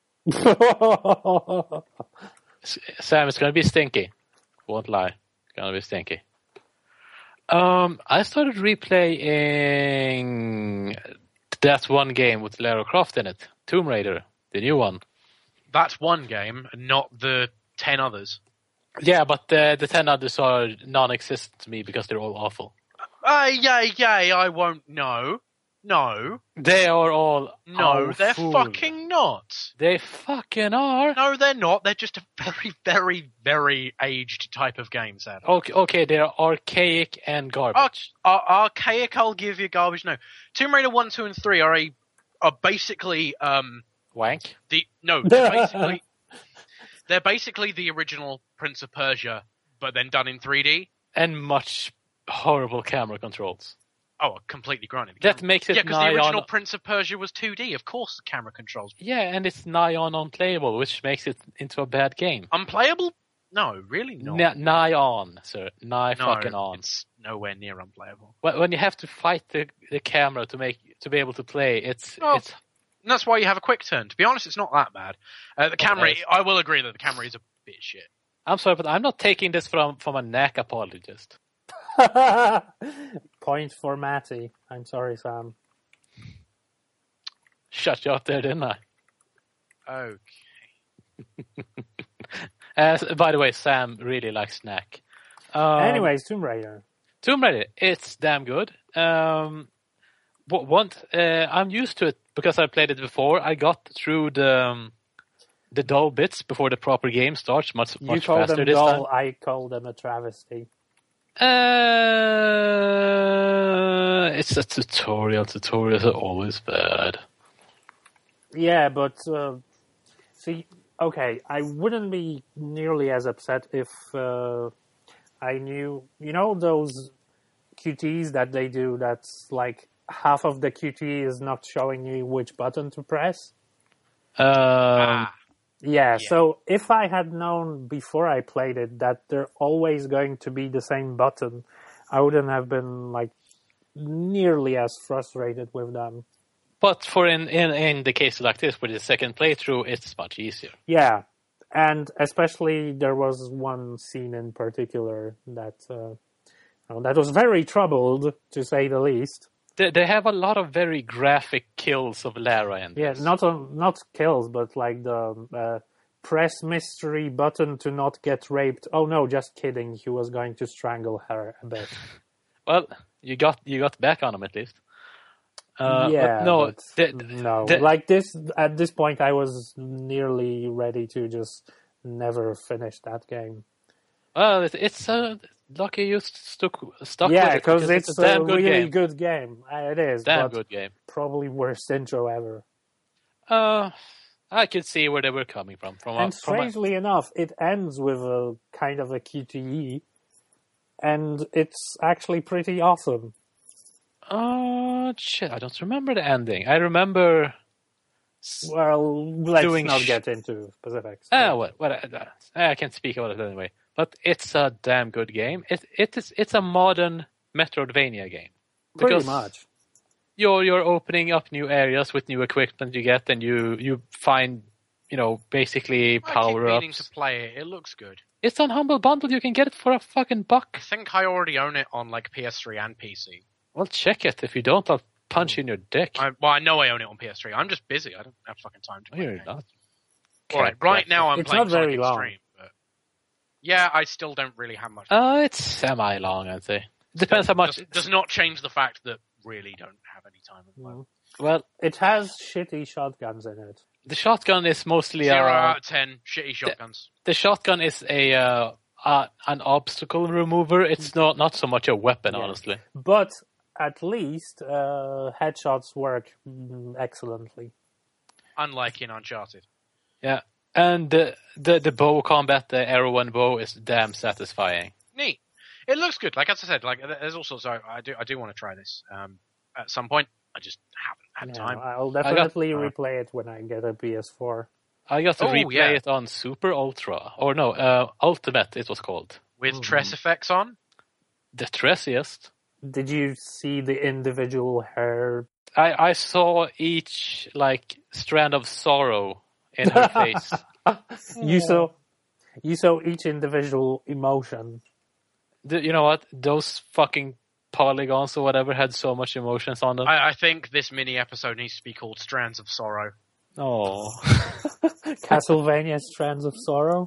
Speaker 2: Sam, it's gonna be stinky. Won't lie. It's gonna be stinky. I started replaying that one game with Lara Croft in it. Tomb Raider, the new one.
Speaker 3: that's one game, and not the 10 others.
Speaker 2: Yeah, but the 10 others are non-existent to me because they're all awful.
Speaker 3: Yay, I won't know. No.
Speaker 2: They are all
Speaker 3: No, they're
Speaker 2: awful.
Speaker 3: fucking not.
Speaker 2: They fucking are.
Speaker 3: No, they're not. They're just a very, very, very aged type of game, Sam.
Speaker 2: Okay, they're archaic and garbage.
Speaker 3: Archaic, I'll give you garbage. No. Tomb Raider 1, 2, and 3 are basically,
Speaker 2: Wank.
Speaker 3: they're basically the original Prince of Persia, but then done in 3D.
Speaker 2: And much horrible camera controls.
Speaker 3: Oh, completely granted.
Speaker 2: That makes it
Speaker 3: because the
Speaker 2: nigh
Speaker 3: original
Speaker 2: on...
Speaker 3: Prince of Persia was 2D. Of course, the camera controls.
Speaker 2: Yeah, and it's nigh on unplayable, which makes it into a bad game.
Speaker 3: Unplayable? No, really not.
Speaker 2: Nigh on, sir. Fucking on.
Speaker 3: It's nowhere near unplayable.
Speaker 2: When you have to fight the camera to be able to play, it's
Speaker 3: And that's why you have a quick turn. To be honest, it's not that bad. The camera, I will agree that the camera is a bit shit.
Speaker 2: I'm sorry, but I'm not taking this from a neck apologist.
Speaker 4: Point for Matty. I'm sorry, Sam.
Speaker 2: Shut you up there, didn't I?
Speaker 3: Okay.
Speaker 2: By the way, Sam really likes Snack.
Speaker 4: Anyways, Tomb Raider.
Speaker 2: Tomb Raider, it's damn good. I'm used to it because I played it before. I got through the dull bits before the proper game starts much
Speaker 4: You call
Speaker 2: faster
Speaker 4: them
Speaker 2: this
Speaker 4: dull,
Speaker 2: time.
Speaker 4: I call them a travesty.
Speaker 2: It's a tutorial. Tutorials are always bad.
Speaker 4: Yeah, but see, okay, I wouldn't be nearly as upset if I knew, those QTs that they do. That's like half of the QT is not showing you which button to press. Yeah, so if I had known before I played it that they're always going to be the same button, I wouldn't have been like nearly as frustrated with them.
Speaker 2: But for in the case like this, with the second playthrough, it's much easier.
Speaker 4: Yeah, and especially there was one scene in particular that that was very troubled, to say the least.
Speaker 2: They have a lot of very graphic kills of Lara in this.
Speaker 4: Yeah, not kills, but like the press mystery button to not get raped. Oh no, just kidding. He was going to strangle her a bit.
Speaker 2: Well, you got back on him at least.
Speaker 4: Like this at this point, I was nearly ready to just never finish that game.
Speaker 2: Well, it's lucky you stuck
Speaker 4: yeah,
Speaker 2: with it because
Speaker 4: it's
Speaker 2: a damn good
Speaker 4: really
Speaker 2: game.
Speaker 4: good game. It is.
Speaker 2: Damn
Speaker 4: but
Speaker 2: good game.
Speaker 4: Probably worst intro ever.
Speaker 2: I could see where they were coming from.
Speaker 4: And strangely enough, it ends with a kind of a QTE, and it's actually pretty awesome.
Speaker 2: Oh, shit, I don't remember the ending. I remember...
Speaker 4: Well, let's not get into specifics.
Speaker 2: I can't speak about it anyway. But it's a damn good game. It's a modern Metroidvania game.
Speaker 4: Pretty much.
Speaker 2: You're opening up new areas with new equipment you get, and you find, basically power-ups.
Speaker 3: I keep meaning to play it. It looks good.
Speaker 2: It's on Humble Bundle. You can get it for a fucking $1.
Speaker 3: I think I already own it on like PS3 and PC.
Speaker 2: Well, check it. If you don't, I'll punch you in your dick.
Speaker 3: I know I own it on PS3. I'm just busy. I don't have fucking time to play.
Speaker 2: You're not.
Speaker 3: Right now I'm
Speaker 4: it's
Speaker 3: playing
Speaker 4: not very
Speaker 3: Sonic
Speaker 4: long.
Speaker 3: Extreme. But yeah, I still don't really have much.
Speaker 2: It's semi-long, I'd say. Depends how much.
Speaker 3: Does not change the fact that really don't have any time.
Speaker 2: Well,
Speaker 4: it has shitty shotguns in it.
Speaker 2: The shotgun is mostly
Speaker 3: 0 out of 10 shitty shotguns.
Speaker 2: The shotgun is an obstacle remover. It's not so much a weapon, honestly.
Speaker 4: But at least headshots work excellently.
Speaker 3: Unlike in Uncharted.
Speaker 2: Yeah, and the bow combat, the arrow and bow, is damn satisfying.
Speaker 3: Neat. It looks good. Like as I said, like there's all sorts. I do want to try this at some point. I just haven't had time.
Speaker 4: I'll definitely replay it when I get a PS4.
Speaker 2: I got to replay it on Super Ultra, or no, Ultimate. It was called
Speaker 3: with Tress effects on.
Speaker 2: The tressiest.
Speaker 4: Did you see the individual hair?
Speaker 2: I saw each strand of sorrow in her face.
Speaker 4: You saw each individual emotion.
Speaker 2: You know what? Those fucking polygons or whatever had so much emotions on them.
Speaker 3: I think this mini episode needs to be called Strands of Sorrow.
Speaker 2: Oh.
Speaker 4: Castlevania Strands of Sorrow?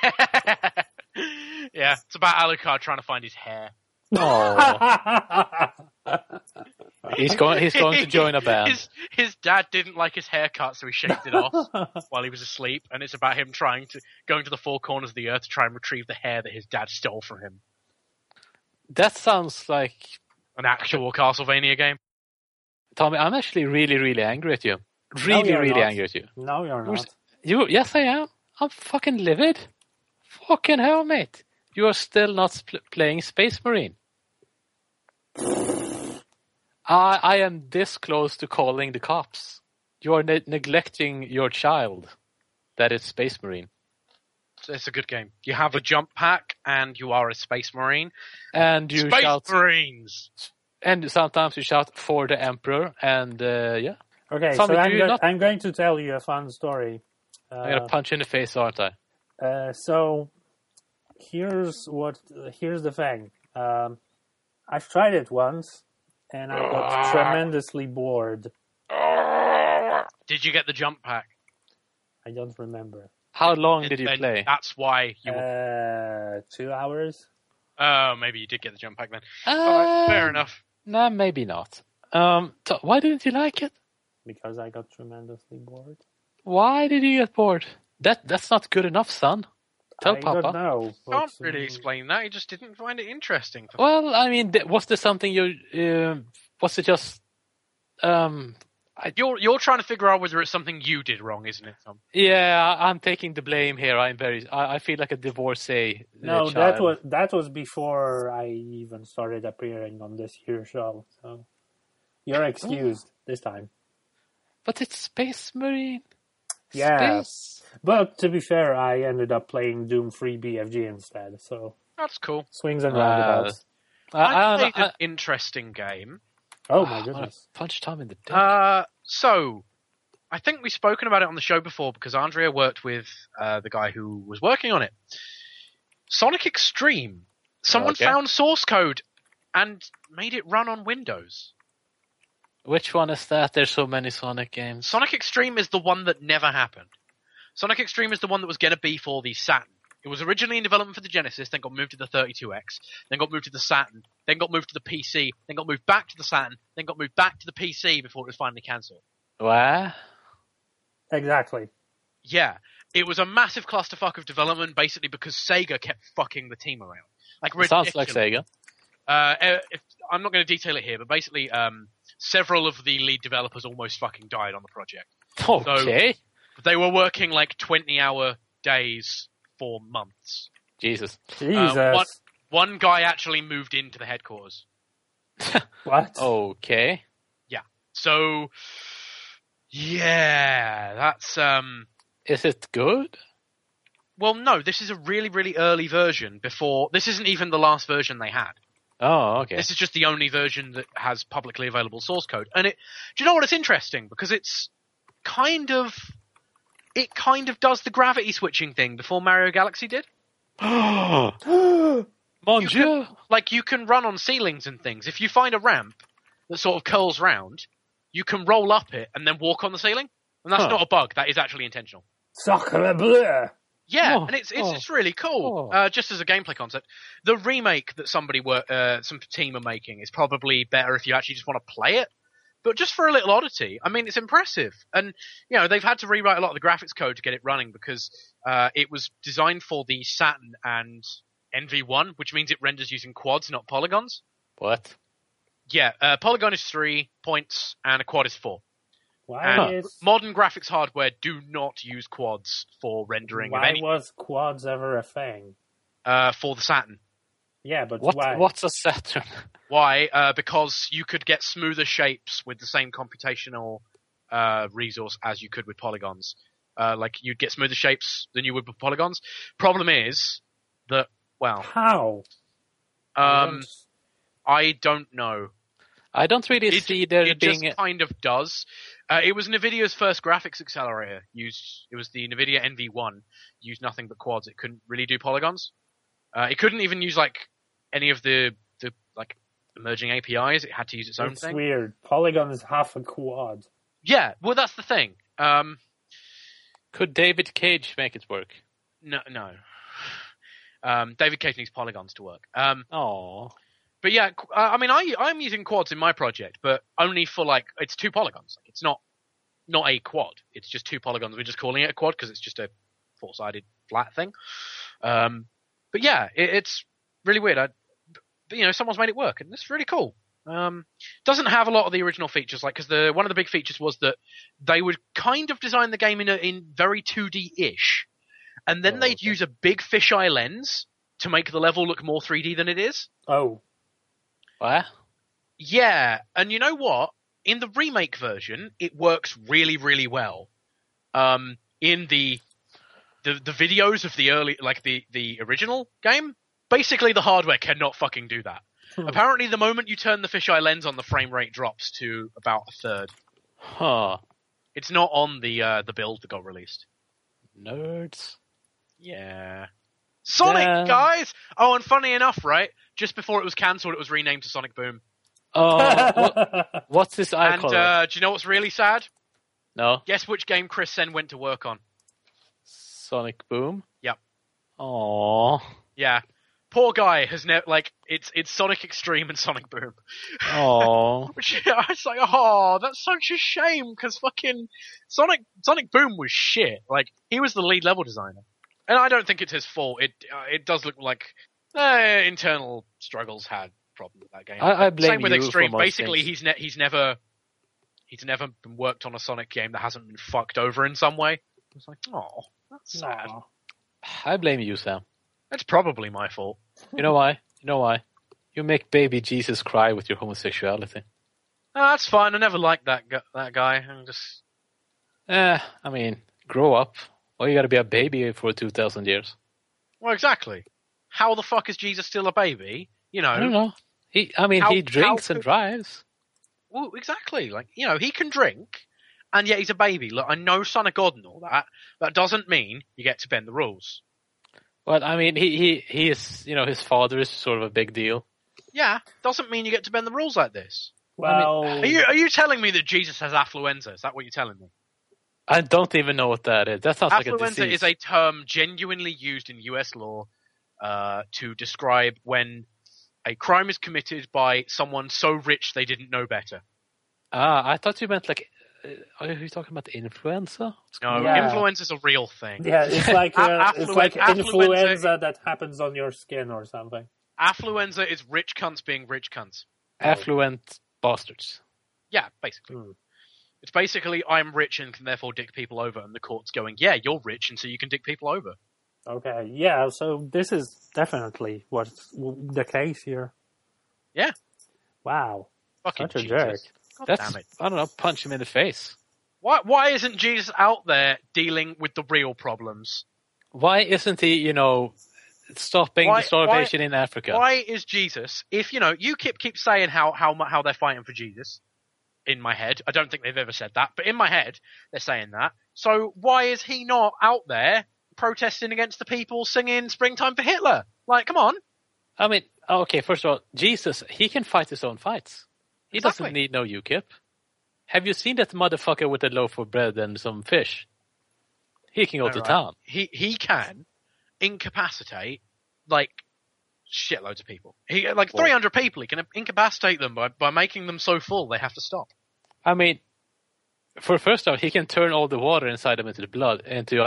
Speaker 3: Yeah, it's about Alucard trying to find his hair.
Speaker 2: Oh. He's going to join a band.
Speaker 3: His dad didn't like his haircut, so he shaved it off while he was asleep, and it's about him going to the four corners of the earth to try and retrieve the hair that his dad stole from him.
Speaker 2: That sounds like
Speaker 3: an actual Castlevania game.
Speaker 2: Tommy, I'm actually really, really angry at you. Really angry at you.
Speaker 4: No, you're not.
Speaker 2: Yes, I am. I'm fucking livid. Fucking hell, mate. You are still not playing Space Marine. I am this close to calling the cops. You are neglecting your child. That is Space Marine.
Speaker 3: It's a good game. You have a jump pack, and you are a Space Marine.
Speaker 2: And you shout...
Speaker 3: Space Marines!
Speaker 2: And sometimes you shout for the Emperor, and yeah.
Speaker 4: Okay,
Speaker 2: Tommy,
Speaker 4: so I'm going to tell you a fun story.
Speaker 2: I'm going to punch you in the face, aren't I?
Speaker 4: So, here's the thing. I've tried it once, and I got tremendously bored.
Speaker 3: Did you get the jump pack?
Speaker 4: I don't remember.
Speaker 2: How long did you
Speaker 3: And
Speaker 2: play?
Speaker 3: That's why you were...
Speaker 4: 2 hours.
Speaker 3: Oh, maybe you did get the jump pack then. Alright, fair enough.
Speaker 2: Nah, maybe not. Why didn't you like it?
Speaker 4: Because I got tremendously bored.
Speaker 2: Why did you get bored? That's not good enough, son. Tell
Speaker 4: I
Speaker 2: Papa.
Speaker 4: don't know.
Speaker 3: Can't really explain that. He just didn't find it interesting.
Speaker 2: Well, I mean, was there something you? Was it just?
Speaker 3: You're trying to figure out whether it's something you did wrong, isn't it, Tom?
Speaker 2: Yeah, I'm taking the blame here. I feel like a divorcee.
Speaker 4: No,
Speaker 2: child.
Speaker 4: that was before I even started appearing on this here show. So you're excused this time.
Speaker 2: But it's Space Marine.
Speaker 4: Yeah,
Speaker 2: Space.
Speaker 4: but to be fair, I ended up playing Doom 3 BFG instead. So
Speaker 3: That's cool.
Speaker 4: swings and roundabouts.
Speaker 3: I played an interesting game.
Speaker 4: Oh my goodness!
Speaker 2: Punch Tom in the dick.
Speaker 3: So, I think we've spoken about it on the show before because Andrea worked with the guy who was working on it. Sonic Extreme. Someone found source code and made it run on Windows.
Speaker 2: Which one is that? There's so many Sonic games.
Speaker 3: Sonic Extreme is the one that never happened. Sonic Extreme is the one that was going to be for the Saturn. It was originally in development for the Genesis, then got moved to the 32X, then got moved to the Saturn, then got moved to the PC, then got moved back to the Saturn, then got moved back to the PC before it was finally cancelled.
Speaker 2: What?
Speaker 4: Exactly.
Speaker 3: Yeah. It was a massive clusterfuck of development, basically because Sega kept fucking the team around. Like,
Speaker 2: Sounds like Sega.
Speaker 3: I'm not going to detail it here, but basically, several of the lead developers almost fucking died on the project.
Speaker 2: Okay.
Speaker 3: So, they were working like 20-hour days for months.
Speaker 2: Jesus.
Speaker 3: One guy actually moved into the headquarters.
Speaker 4: What?
Speaker 2: Okay.
Speaker 3: Yeah. So, yeah, that's...
Speaker 2: Is it good?
Speaker 3: Well, no, this is a really, really early version before... This isn't even the last version they had.
Speaker 2: Oh, okay.
Speaker 3: This is just the only version that has publicly available source code. And do you know what? It's interesting because it's it kind of does the gravity switching thing before Mario Galaxy did.
Speaker 2: Mon Dieu!
Speaker 3: You can run on ceilings and things. If you find a ramp that sort of curls round, you can roll up it and then walk on the ceiling. And that's not a bug. That is actually intentional.
Speaker 4: Sacre bleu!
Speaker 3: Yeah, and it's really cool. Just as a gameplay concept, the remake that some team are making is probably better if you actually just want to play it. But just for a little oddity, I mean, it's impressive. And, they've had to rewrite a lot of the graphics code to get it running because it was designed for the Saturn and NV1, which means it renders using quads, not polygons.
Speaker 2: What?
Speaker 3: Yeah, polygon is 3 points and a quad is 4.
Speaker 4: Why
Speaker 3: modern graphics hardware do not use quads for rendering of any...
Speaker 4: was quads ever a thing?
Speaker 3: For the Saturn.
Speaker 4: Yeah, but why?
Speaker 2: What's a Saturn?
Speaker 3: Why? Because you could get smoother shapes with the same computational resource as you could with polygons. You'd get smoother shapes than you would with polygons. Problem is that, well...
Speaker 4: How?
Speaker 3: I don't know.
Speaker 2: I don't really see there
Speaker 3: it
Speaker 2: being...
Speaker 3: It just kind of does. It was NVIDIA's first graphics accelerator. It was the NVIDIA NV1. Used nothing but quads. It couldn't really do polygons. It couldn't even use any of the emerging APIs. It had to use its own thing.
Speaker 4: It's weird. Polygon is half a quad.
Speaker 3: Yeah, well, that's the thing.
Speaker 2: Could David Cage make it work?
Speaker 3: No. David Cage needs polygons to work. But yeah, I'm using quads in my project, but only for it's 2 polygons. It's not a quad. It's just 2 polygons. We're just calling it a quad because it's just a 4-sided flat thing. But yeah, it's really weird. Someone's made it work, and it's really cool. Doesn't have a lot of the original features, because one of the big features was that they would kind of design the game in very 2D-ish, and then they'd use a big fisheye lens to make the level look more 3D than it is.
Speaker 4: Oh.
Speaker 2: What?
Speaker 3: Yeah, and you know what? In the remake version, it works really, really well. In the videos of the early, the original game, basically the hardware cannot fucking do that. Apparently, the moment you turn the fisheye lens on, the frame rate drops to about a third.
Speaker 2: Huh.
Speaker 3: It's not on the build that got released.
Speaker 2: Nerds.
Speaker 3: Yeah. Sonic, guys! Oh, and funny enough, right? Just before it was cancelled, it was renamed to Sonic Boom.
Speaker 2: Oh, what's this icon?
Speaker 3: And do you know what's really sad?
Speaker 2: No.
Speaker 3: Guess which game Chris Sen went to work on?
Speaker 2: Sonic Boom.
Speaker 3: Yep.
Speaker 2: Aww.
Speaker 3: Yeah. Poor guy has never, like, it's Sonic Extreme and Sonic Boom.
Speaker 2: Aww.
Speaker 3: Which, I was like, oh, that's such a shame, because fucking Sonic Boom was shit. Like, he was the lead level designer. And I don't think it's his fault. It does look like internal struggles had problems with that game.
Speaker 2: I blame
Speaker 3: Same with
Speaker 2: you
Speaker 3: Extreme.
Speaker 2: for most
Speaker 3: Basically,
Speaker 2: things.
Speaker 3: he's never been worked on a Sonic game that hasn't been fucked over in some way. It's like, oh, that's sad.
Speaker 4: Aw.
Speaker 2: I blame you, Sam.
Speaker 3: That's probably my fault.
Speaker 2: You know why? You make baby Jesus cry with your homosexuality.
Speaker 3: No, that's fine. I never liked that guy. I'm just...
Speaker 2: I mean, grow up. Why you gotta be a baby for 2,000 years?
Speaker 3: Well, exactly. How the fuck is Jesus still a baby? You know.
Speaker 2: I don't know. He drinks and drives.
Speaker 3: Well, exactly. Like, you know, he can drink, and yet he's a baby. Look, I know Son of God and all that. That doesn't mean you get to bend the rules.
Speaker 2: Well, I mean, he is, his father is sort of a big deal.
Speaker 3: Yeah, doesn't mean you get to bend the rules like this.
Speaker 4: Well,
Speaker 3: Are you telling me that Jesus has affluenza? Is that what you're telling me?
Speaker 2: I don't even know what that is. That sounds like a
Speaker 3: Affluenza
Speaker 2: disease.
Speaker 3: is a term genuinely used in US law to describe when a crime is committed by someone so rich they didn't know better.
Speaker 2: I thought you meant like, are you talking about influenza?
Speaker 3: No,
Speaker 4: Yeah.
Speaker 3: influenza is a real thing.
Speaker 4: yeah, it's like
Speaker 3: Affluenza-
Speaker 4: influenza that happens on your skin or something.
Speaker 3: Affluenza is rich cunts being rich cunts.
Speaker 2: Affluent bastards.
Speaker 3: Yeah, basically.
Speaker 4: Hmm.
Speaker 3: It's basically, I'm rich and can therefore dick people over, and the court's going, yeah, you're rich, and so you can dick people over.
Speaker 4: Okay, yeah, so this is definitely what's the case here.
Speaker 3: Yeah.
Speaker 4: Wow.
Speaker 3: Fucking
Speaker 4: Such a
Speaker 3: Jesus.
Speaker 4: jerk.
Speaker 3: God
Speaker 2: That's,
Speaker 3: damn it.
Speaker 2: I don't know, punch him in the face.
Speaker 3: Why isn't Jesus out there dealing with the real problems?
Speaker 2: Why isn't he, stopping the starvation in Africa?
Speaker 3: Why is Jesus, if, you keep saying how they're fighting for Jesus, in my head, I don't think they've ever said that, but in my head, they're saying that. So why is he not out there protesting against the people singing Springtime for Hitler? Like, come on.
Speaker 2: I mean, okay, first of all, Jesus, he can fight his own fights. He
Speaker 3: Exactly.
Speaker 2: doesn't need no UKIP. Have you seen that motherfucker with a loaf of bread and some fish? He can go to
Speaker 3: Right.
Speaker 2: town.
Speaker 3: He can incapacitate, like, shitloads of people. 300 people, he can incapacitate them by making them so full they have to stop.
Speaker 2: I mean, for first off, he can turn all the water inside them into blood.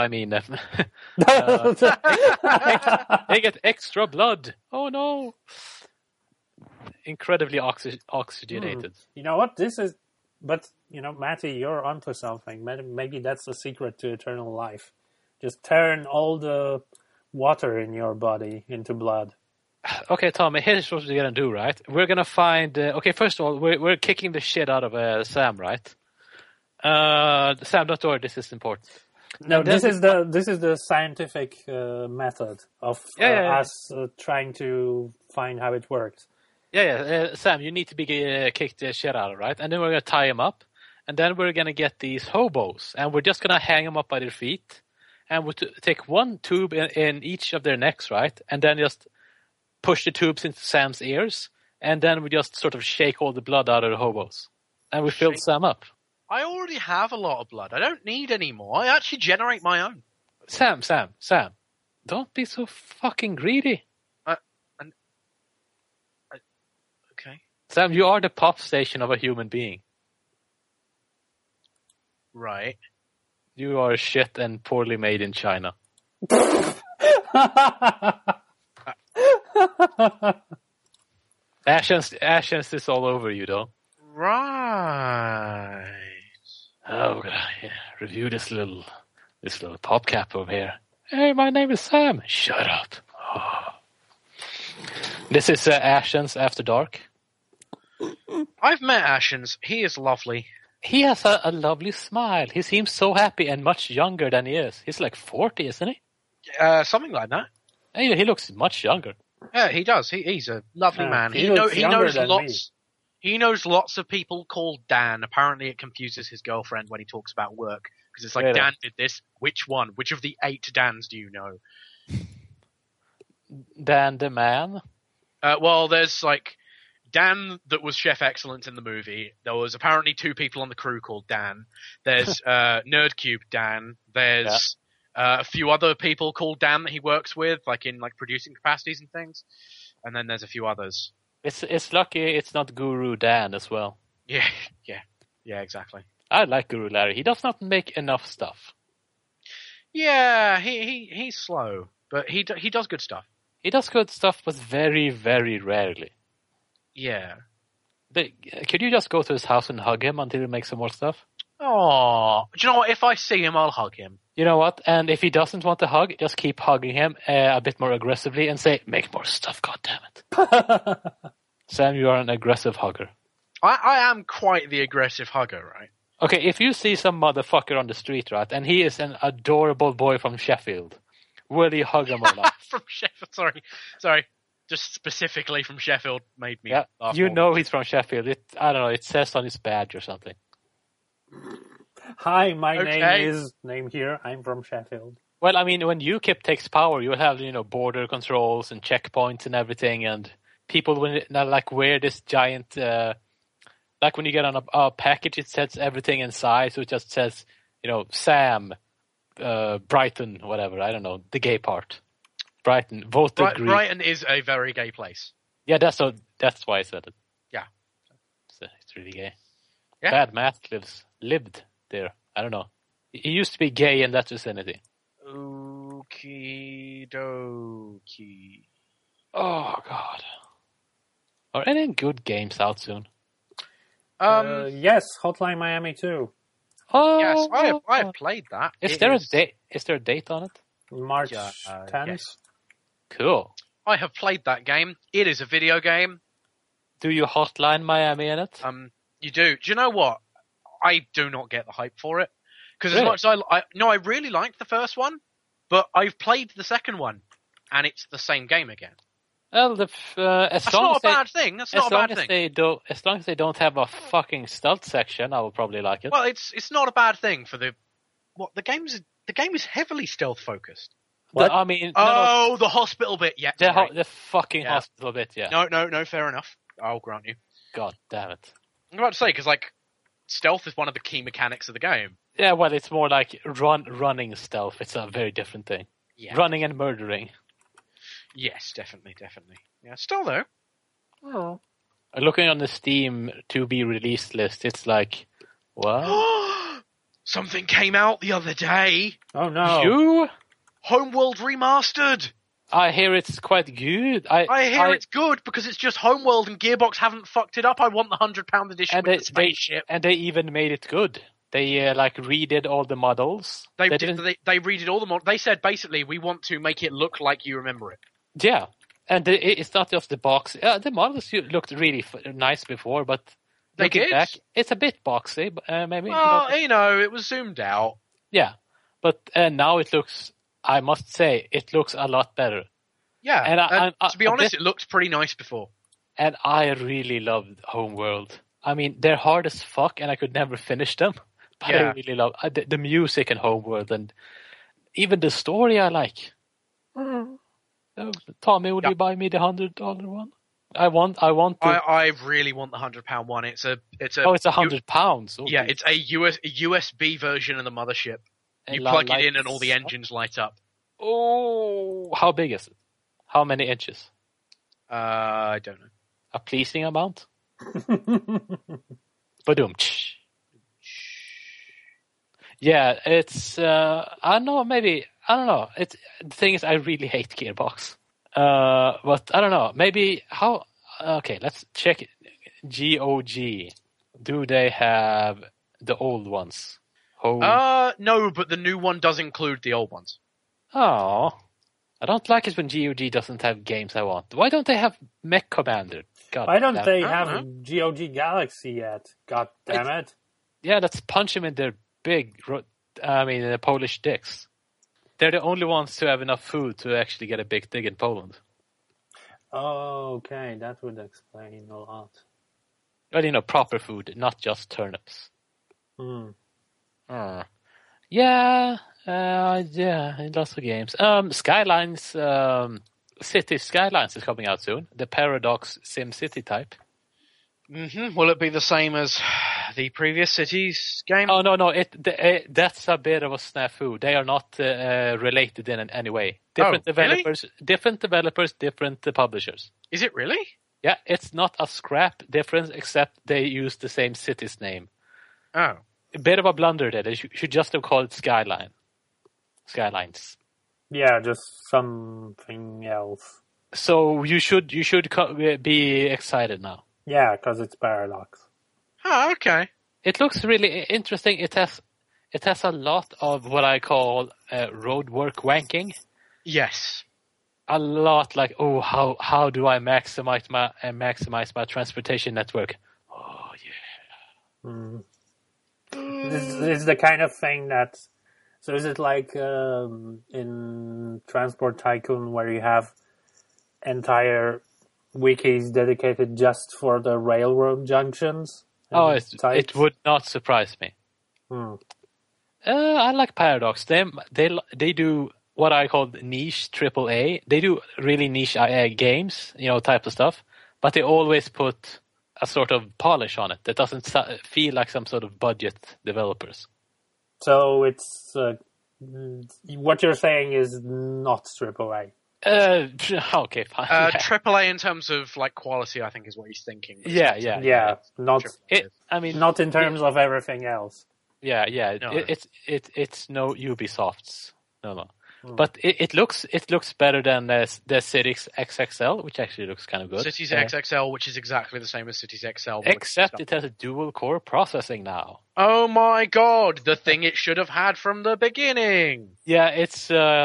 Speaker 2: They get extra blood. Oh no! Incredibly oxygenated.
Speaker 4: You know what? But, Matty, you're onto something. Maybe that's the secret to eternal life. Just turn all the water in your body into blood.
Speaker 2: Okay, Tommy, here's what we're gonna do, right? We're gonna find. First of all, we're kicking the shit out of Sam, right? Sam, don't worry, this is important.
Speaker 4: No,
Speaker 2: And then
Speaker 4: this is the scientific method of us trying to find how it works.
Speaker 2: Sam, you need to be kicked the shit out of, right? And then we're gonna tie him up, and then we're gonna get these hobos, and we're just gonna hang them up by their feet, and we'll take one tube in each of their necks, right? And then just push the tubes into Sam's ears, and then we just sort of shake all the blood out of the hobos. And we filled Sam up.
Speaker 3: I already have a lot of blood. I don't need any more. I actually generate my own.
Speaker 2: Sam, don't be so fucking greedy.
Speaker 3: Okay.
Speaker 2: Sam, you are the pop station of a human being.
Speaker 3: Right.
Speaker 2: You are shit and poorly made in China. Ashens is all over you, though.
Speaker 3: Right.
Speaker 2: Oh, God, review this little pop cap over here. Hey, my name is Sam. Shut up. Oh. This is Ashens After Dark.
Speaker 3: I've met Ashens. He is lovely.
Speaker 2: He has a lovely smile. He seems so happy and much younger than he is. He's like 40, isn't he?
Speaker 3: Something like that.
Speaker 2: He looks much younger.
Speaker 3: Yeah, he does. He's a lovely man.
Speaker 4: he looks younger
Speaker 3: knows
Speaker 4: than
Speaker 3: lots. He knows lots of people called Dan. Apparently, it confuses his girlfriend when he talks about work because it's like,
Speaker 2: Really?
Speaker 3: Dan did this. Which one? Which of the 8 Dans do you know?
Speaker 2: Dan the man.
Speaker 3: Well, there's like Dan that was Chef Excellence in the movie. There was apparently 2 people on the crew called Dan. There's Nerdcube Dan. There's A few other people called Dan that he works with, like in producing capacities and things. And then there's a few others.
Speaker 2: It's lucky it's not Guru Dan as well.
Speaker 3: Yeah, exactly.
Speaker 2: I like Guru Larry. He does not make enough stuff.
Speaker 3: Yeah, he's slow, but he does good stuff.
Speaker 2: He does good stuff, but very, very rarely.
Speaker 3: Yeah.
Speaker 2: Could you just go to his house and hug him until he makes some more stuff?
Speaker 3: Oh, do you know what? If I see him, I'll hug him.
Speaker 2: You know what? And if he doesn't want to hug, just keep hugging him a bit more aggressively and say, make more stuff, goddammit. Sam, you are an aggressive hugger.
Speaker 3: I am quite the aggressive hugger, right?
Speaker 2: Okay, if you see some motherfucker on the street, right, and he is an adorable boy from Sheffield, will you hug him or not?
Speaker 3: From Sheffield, sorry. Just specifically from Sheffield made me laugh.
Speaker 2: You know he's from Sheffield. I don't know, it says on his badge or something.
Speaker 4: Hi, my name here. I'm from Sheffield.
Speaker 2: Well, I mean, when UKIP takes power, you'll have, border controls and checkpoints and everything, and people will wear this giant, like when you get on a package, it says everything inside, so it just says, Sam, Brighton, whatever, I don't know, the gay part. Brighton, vote agree.
Speaker 3: Brighton is a very gay place.
Speaker 2: Yeah, that's why I said it.
Speaker 3: Yeah.
Speaker 2: It's really gay.
Speaker 3: Yeah.
Speaker 2: Bad Matt lived there. I don't know. He used to be gay in that vicinity.
Speaker 3: Okie dokie.
Speaker 2: Oh, God. Are any good games out soon?
Speaker 4: Yes, Hotline Miami 2.
Speaker 2: Oh,
Speaker 3: yes, I have played that.
Speaker 2: Is there a date on it?
Speaker 4: March 10th.
Speaker 3: Yes.
Speaker 2: Cool.
Speaker 3: I have played that game. It is a video game.
Speaker 2: Do you Hotline Miami in it?
Speaker 3: You do. Do you know what? I do not get the hype for it. Because
Speaker 2: Really?
Speaker 3: as much as I really liked the first one, but I've played the second one, and it's the same game again.
Speaker 2: Well,
Speaker 3: That's not a bad thing. That's not a bad thing.
Speaker 2: As long as they don't have a fucking stealth section, I will probably like it.
Speaker 3: Well, it's not a bad thing for the game is heavily stealth focused.
Speaker 4: What?
Speaker 2: I mean,
Speaker 3: The hospital bit. Yeah,
Speaker 2: the fucking
Speaker 3: Yeah.
Speaker 2: hospital bit, yeah.
Speaker 3: No, fair enough. I'll grant you.
Speaker 2: God damn it.
Speaker 3: I'm about to say because stealth is one of the key mechanics of the game.
Speaker 2: Yeah, well, it's more like running stealth. It's a very different thing.
Speaker 3: Yeah.
Speaker 2: Running and murdering.
Speaker 3: Yes, definitely. Yeah, still though.
Speaker 4: Oh.
Speaker 2: Looking on the Steam to be released list, it's like, what?
Speaker 3: Something came out the other day.
Speaker 4: Oh, no.
Speaker 2: You?
Speaker 3: Homeworld Remastered.
Speaker 2: I hear it's quite good.
Speaker 3: I hear it's good because it's just Homeworld and Gearbox haven't fucked it up. I want the £100 edition with the spaceship.
Speaker 2: And they even made it good. They redid all the models.
Speaker 3: They redid all the models. They said basically we want to make it look like you remember it.
Speaker 2: Yeah, and it's not just the box. The models looked really nice before, but
Speaker 3: They
Speaker 2: looking
Speaker 3: did?
Speaker 2: back, it's a bit boxy. Maybe.
Speaker 3: Well, it was zoomed out.
Speaker 2: Yeah, but now it looks. I must say, it looks a lot better.
Speaker 3: Yeah,
Speaker 2: And
Speaker 3: to be honest, it looked pretty nice before.
Speaker 2: And I really loved Homeworld. I mean, they're hard as fuck, and I could never finish them. But
Speaker 3: Yeah.
Speaker 2: I really love the music in Homeworld, and even the story I like. Tommy, would you buy me the $100 one? I want.
Speaker 3: I really want the £100 one. It's
Speaker 2: it's £100. Okay.
Speaker 3: Yeah, it's a USB version of the mothership. You plug it in and all the engines light up.
Speaker 2: Oh, how big is it? How many inches?
Speaker 3: I don't know.
Speaker 2: A pleasing amount? Badum. Yeah, it's. I don't know. Maybe I don't know. The thing is, I really hate Gearbox. But I don't know. Maybe how? Okay, let's check it. GOG. Do they have the old ones?
Speaker 3: No, but the new one does include the old ones.
Speaker 2: Oh, I don't like it when GOG doesn't have games I want. Why don't they have Mech Commander? God,
Speaker 4: Why don't they
Speaker 3: I
Speaker 4: have
Speaker 3: don't
Speaker 4: GOG Galaxy yet? God damn it.
Speaker 2: Yeah, let's punch them in their the Polish dicks. They're the only ones who have enough food to actually get a big dig in Poland.
Speaker 4: Oh, okay, that would explain a lot.
Speaker 2: Well, proper food, not just turnips. Yeah, lots of games. Skylines, City Skylines is coming out soon. The Paradox SimCity type.
Speaker 3: Mm-hmm. Will it be the same as The previous Cities game?
Speaker 2: Oh no, that's a bit of a snafu. They are not related in any way. Different developers, different publishers.
Speaker 3: Is it really?
Speaker 2: Yeah, it's not a scrap difference, except they use the same city's name.
Speaker 3: Oh.
Speaker 2: A bit of a blunder there. They should just have called it Skylines.
Speaker 4: Yeah, just something else.
Speaker 2: So you should be excited now.
Speaker 4: Yeah, because it's Paradox.
Speaker 3: Oh, okay.
Speaker 2: It looks really interesting. It has a lot of what I call road work wanking.
Speaker 3: Yes.
Speaker 2: A lot like, oh, how do I maximize my transportation network? Oh yeah.
Speaker 4: This is the kind of thing that. So is it like in Transport Tycoon where you have entire wikis dedicated just for the railroad junctions?
Speaker 2: Oh, it would not surprise me. I like Paradox. They do what I call niche AAA. They do really niche games, type of stuff, but they always put a sort of polish on it that doesn't feel like some sort of budget developers.
Speaker 4: So it's what you're saying is not AAA.
Speaker 2: Okay, fine.
Speaker 3: AAA in terms of like quality, I think, is what he's thinking.
Speaker 4: Yeah, not in terms of everything else.
Speaker 2: Yeah.
Speaker 3: No.
Speaker 2: It's no Ubisofts. No. But it looks better than the Cities XXL, which actually looks kind of good.
Speaker 3: Cities XXL, which is exactly the same as Cities XL.
Speaker 2: Except it has a dual core processing now.
Speaker 3: Oh my god, the thing it should have had from the beginning.
Speaker 2: Yeah, it's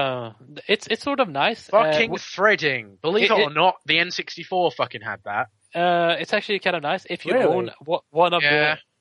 Speaker 2: sort of nice.
Speaker 3: Fucking threading. Believe it or not, the N64 fucking had that.
Speaker 2: It's actually kind of nice if you
Speaker 4: Really?
Speaker 2: own one of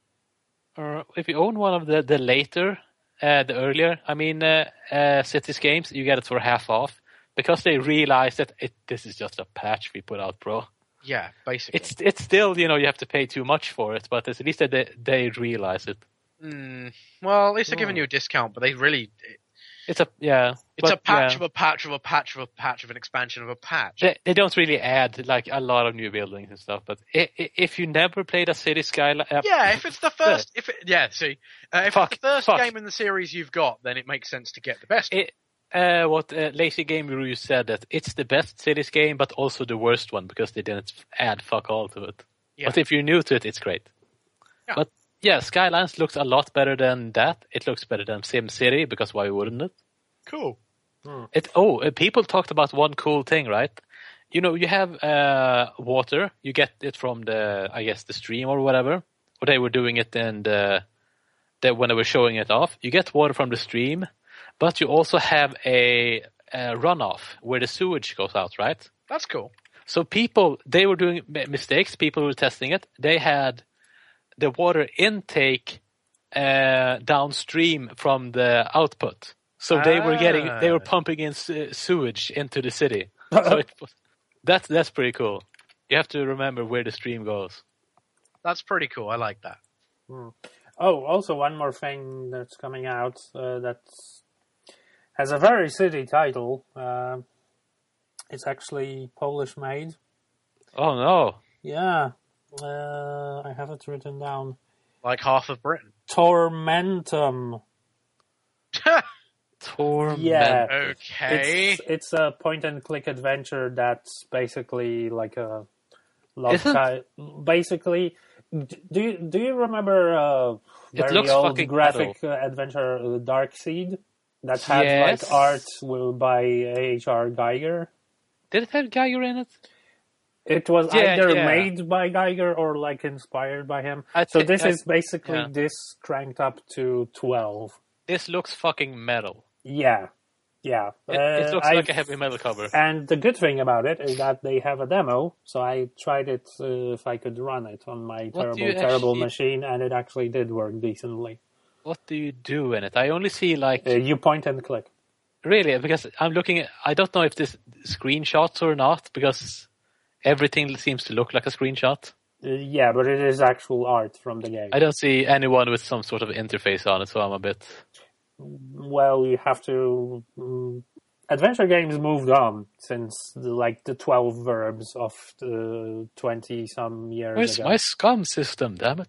Speaker 2: if you own one of the later. The earlier, Cities games, you get it for half off because they realize that this is just a patch we put out, bro.
Speaker 3: Yeah, basically.
Speaker 2: It's still, you have to pay too much for it, but at least they realize it.
Speaker 3: Well, at least they're giving you a discount, but they really...
Speaker 2: It's a
Speaker 3: patch of a patch of a patch of a patch of an expansion of a patch.
Speaker 2: They don't really add like a lot of new buildings and stuff, but if you never played a City Skyline,
Speaker 3: if it's the first, if it's the first game in the series you've got, then it makes sense to get the best.
Speaker 2: What Lazy Game Guru said that it's the best Cities game, but also the worst one because they didn't add fuck all to it.
Speaker 3: Yeah.
Speaker 2: But if you're new to it, it's great.
Speaker 3: Yeah.
Speaker 2: But yeah, Skylines looks a lot better than that. It looks better than SimCity because why wouldn't it?
Speaker 3: Cool.
Speaker 2: People talked about one cool thing, right? You have water. You get it from the stream or whatever. Or they were doing it when they were showing it off. You get water from the stream, but you also have a runoff where the sewage goes out, right?
Speaker 3: That's cool.
Speaker 2: So they were doing mistakes. People who were testing it. They had the water intake downstream from the output. So they were pumping in sewage into the city. So that's pretty cool. You have to remember where the stream goes.
Speaker 3: That's pretty cool. I like that.
Speaker 4: Oh, also one more thing that's coming out that has a very city title. It's actually Polish made.
Speaker 2: Oh no!
Speaker 4: Yeah, I have it written down.
Speaker 3: Like half of Britain.
Speaker 4: Tormentum.
Speaker 2: Torment.
Speaker 4: Yeah.
Speaker 3: Okay.
Speaker 4: It's a point-and-click adventure that's basically like a love child. Basically, do you remember very old graphic adventure Darkseid that had like art by H.R. Geiger?
Speaker 2: Did it have Geiger in it?
Speaker 4: It was either made by Geiger or like inspired by him. This is basically this cranked up to 12.
Speaker 2: This looks fucking metal.
Speaker 4: Yeah.
Speaker 2: It looks like a heavy metal cover.
Speaker 4: And the good thing about it is that they have a demo, so I tried it if I could run it on my terrible machine, and it actually did work decently.
Speaker 2: What do you do in it? I only see like...
Speaker 4: you point and click.
Speaker 2: Really? Because I'm looking at... I don't know if this screenshots or not, because everything seems to look like a screenshot.
Speaker 4: Yeah, but it is actual art from the game.
Speaker 2: I don't see anyone with some sort of interface on it, so I'm a bit...
Speaker 4: Well, you have to... adventure games moved on since the 12 verbs of the 20-some years ago.
Speaker 2: Where's my scum system, damn it?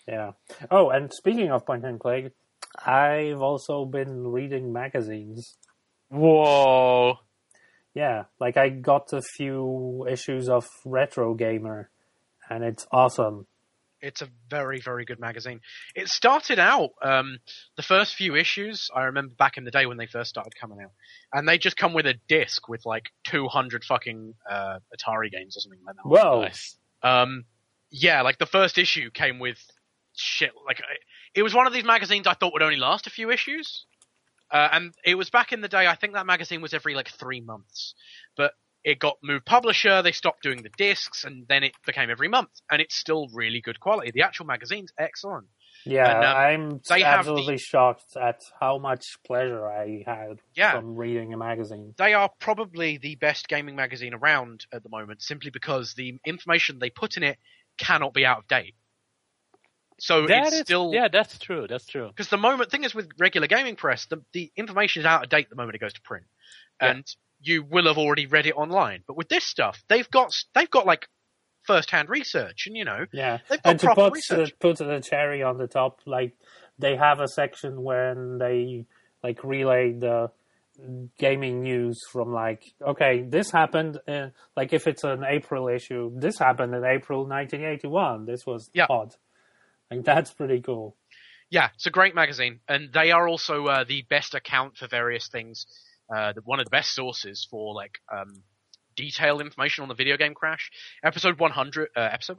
Speaker 4: Yeah. Oh, and speaking of point and click, I've also been reading magazines.
Speaker 2: Whoa.
Speaker 4: Yeah, like I got a few issues of Retro Gamer, and it's awesome.
Speaker 3: It's a very, very good magazine. It started out, the first few issues, I remember back in the day when they first started coming out, and they just come with a disc with like 200 fucking Atari games or something like that.
Speaker 4: Whoa.
Speaker 2: Nice.
Speaker 3: Yeah, like the first issue came with shit. Like, it was one of these magazines I thought would only last a few issues. And it was back in the day, I think that magazine was every like 3 months. But it got moved publisher, they stopped doing the discs, and then it became every month. And it's still really good quality. The actual magazine's excellent.
Speaker 4: Yeah,
Speaker 3: And,
Speaker 4: I'm
Speaker 3: they have
Speaker 4: absolutely shocked at how much pleasure I had from reading a magazine.
Speaker 3: They are probably the best gaming magazine around at the moment, simply because the information they put in it cannot be out of date. So still...
Speaker 2: Yeah, that's true. That's true.
Speaker 3: Because thing is with regular gaming press, the information is out of date the moment it goes to print.
Speaker 2: Yeah.
Speaker 3: And you will have already read it online. But with this stuff, they've got like first-hand research, and
Speaker 4: yeah,
Speaker 3: they've got
Speaker 4: and to
Speaker 3: proper research.
Speaker 4: put the cherry on the top, like they have a section when they like relay the gaming news from like, okay, this happened in, like if it's an April issue, this happened in April 1981. This was odd. Like that's pretty cool.
Speaker 3: Yeah, it's a great magazine, and they are also the best account for various things. One of the best sources for like detailed information on the video game crash. Issue 100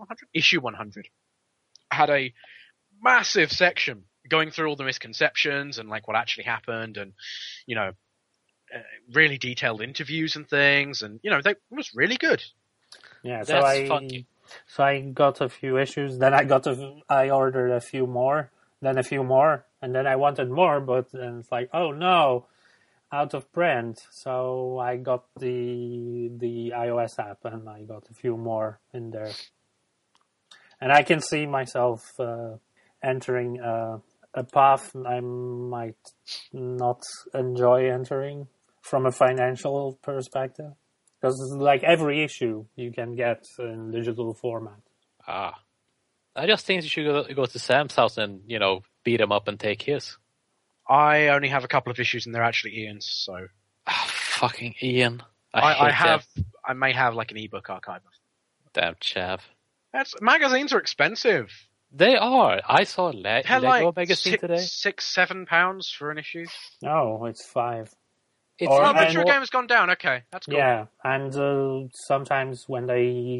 Speaker 3: had a massive section going through all the misconceptions and like what actually happened, and really detailed interviews and things, and it was really good.
Speaker 4: Yeah,
Speaker 2: That's funky.
Speaker 4: So I got a few issues, then I ordered a few more, then a few more, and then I wanted more, but then it's like, oh no, out of print. So I got the iOS app, and I got a few more in there. And I can see myself entering a path I might not enjoy entering from a financial perspective. Because like every issue you can get in digital format.
Speaker 2: I just think you should go to Sam's house and, beat him up and take his.
Speaker 3: I only have a couple of issues and they're actually Ian's, so...
Speaker 2: Fucking Ian.
Speaker 3: I may have like an ebook archive.
Speaker 2: Damn chav.
Speaker 3: Magazines are expensive.
Speaker 2: They are. I saw Lego
Speaker 3: like
Speaker 2: magazine today.
Speaker 3: £6-7 for an issue.
Speaker 4: No, it's 5.
Speaker 3: But your game has gone down. Okay, that's cool.
Speaker 4: Yeah, and sometimes when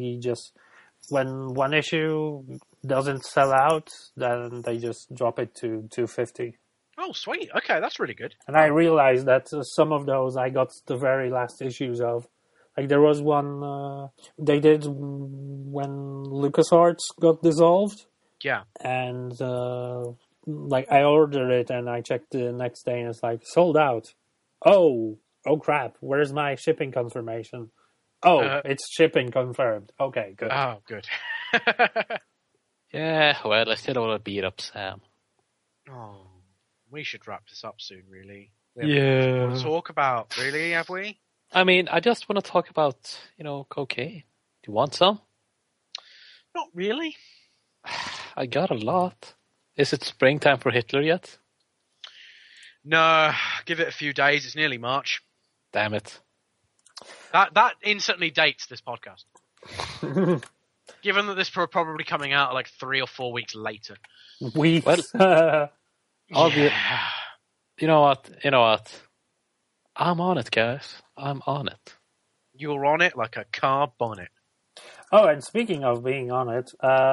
Speaker 4: one issue doesn't sell out, then they just drop it to $2.50.
Speaker 3: Oh, sweet. Okay, that's really good.
Speaker 4: And I realized that some of those I got the very last issues of. Like there was one they did when LucasArts got dissolved.
Speaker 3: Yeah.
Speaker 4: And like I ordered it and I checked the next day and it's like sold out. Oh crap, where's my shipping confirmation? It's shipping confirmed. Okay, good.
Speaker 3: Oh, good.
Speaker 2: Yeah, well, I still don't want to beat up Sam.
Speaker 3: Oh, we should wrap this up soon, really.
Speaker 2: Yeah.
Speaker 3: Want to talk about, really, have we?
Speaker 2: I mean, I just want to talk about, cocaine. Do you want some?
Speaker 3: Not really.
Speaker 2: I got a lot. Is it springtime for Hitler yet?
Speaker 3: No, give it a few days. It's nearly March.
Speaker 2: Damn it.
Speaker 3: That instantly dates this podcast. Given that this is probably coming out like 3 or 4 weeks later.
Speaker 4: Weeks.
Speaker 2: Well, you know what? I'm on it, guys. I'm on it.
Speaker 3: You're on it like a car bonnet.
Speaker 4: Oh, and speaking of being on it,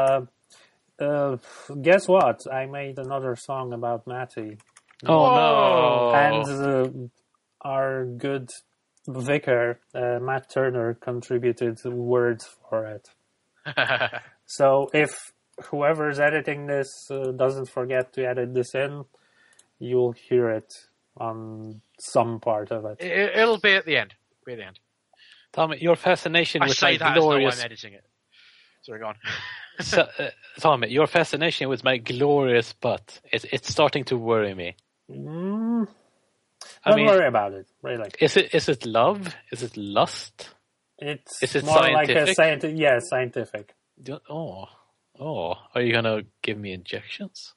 Speaker 4: guess what? I made another song about Matty.
Speaker 2: Oh, no.
Speaker 4: And our good vicar, Matt Turner, contributed words for it. So if whoever's editing this doesn't forget to edit this in, you'll hear it on some part of it.
Speaker 3: It'll be at the end.
Speaker 2: Tommy, your fascination with my glorious...
Speaker 3: I say that as though I'm editing it. Sorry, go on.
Speaker 2: Tommy, your fascination with my glorious butt, it's starting to worry me.
Speaker 4: Don't worry about it, really.
Speaker 2: Is it love? Is it lust?
Speaker 4: Is
Speaker 2: it
Speaker 4: more
Speaker 2: scientific?
Speaker 4: Like scientific.
Speaker 2: Oh, Oh, are you gonna give me injections?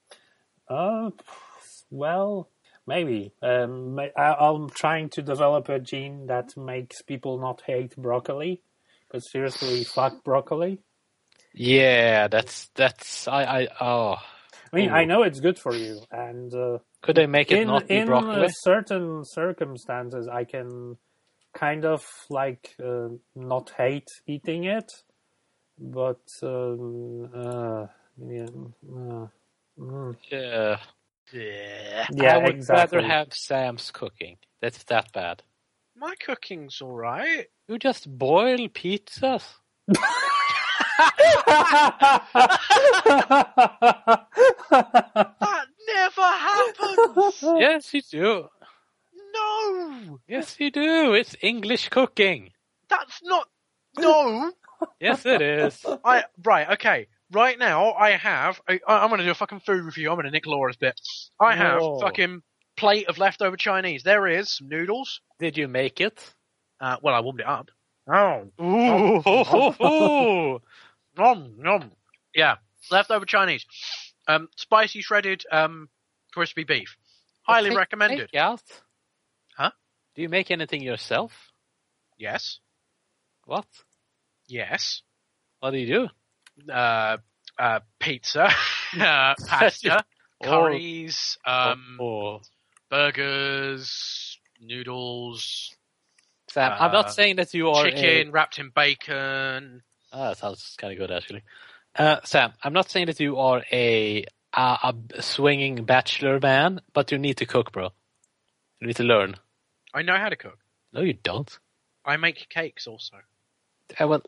Speaker 4: Well, maybe. I'm trying to develop a gene that makes people not hate broccoli. But seriously, fuck broccoli.
Speaker 2: Yeah, that's I
Speaker 4: I mean,
Speaker 2: Ooh.
Speaker 4: I know it's good for you, and
Speaker 2: Could they make it
Speaker 4: in
Speaker 2: not be broccoli?
Speaker 4: certain circumstances, I can kind of like not hate eating it, but
Speaker 2: Yeah.
Speaker 3: Yeah.
Speaker 4: yeah,
Speaker 2: I would
Speaker 4: exactly.
Speaker 2: rather have Sam's cooking. That's that bad.
Speaker 3: My cooking's all right.
Speaker 2: You just boil pizzas.
Speaker 3: That never happens.
Speaker 2: Yes, you do.
Speaker 3: No,
Speaker 2: Yes, you do. It's English cooking.
Speaker 3: that's not. No.
Speaker 2: Yes, it is.
Speaker 3: Right. Okay. Right now, I have. I'm going to do a fucking food review. I'm going to nick Laura's bit. I have
Speaker 2: No.
Speaker 3: fucking plate of leftover Chinese. There is some noodles.
Speaker 2: Did you make it?
Speaker 3: Well, I warmed it up. Oh.
Speaker 2: Ooh, ho, ho, ho.
Speaker 3: Nom, nom. Yeah. Leftover Chinese. Spicy shredded crispy beef. Highly recommended.
Speaker 2: Takeout?
Speaker 3: Huh?
Speaker 2: Do you make anything yourself?
Speaker 3: Yes.
Speaker 2: What?
Speaker 3: Yes.
Speaker 2: What do you do?
Speaker 3: Pizza, pasta, curries, burgers, noodles,
Speaker 2: Sam, I'm not saying that you are
Speaker 3: chicken wrapped in bacon.
Speaker 2: that sounds kind of good, actually. Sam, I'm not saying that you are a swinging bachelor man, but you need to cook, bro. You need to learn.
Speaker 3: I know how to cook.
Speaker 2: No, you don't.
Speaker 3: I make cakes also.
Speaker 2: Well,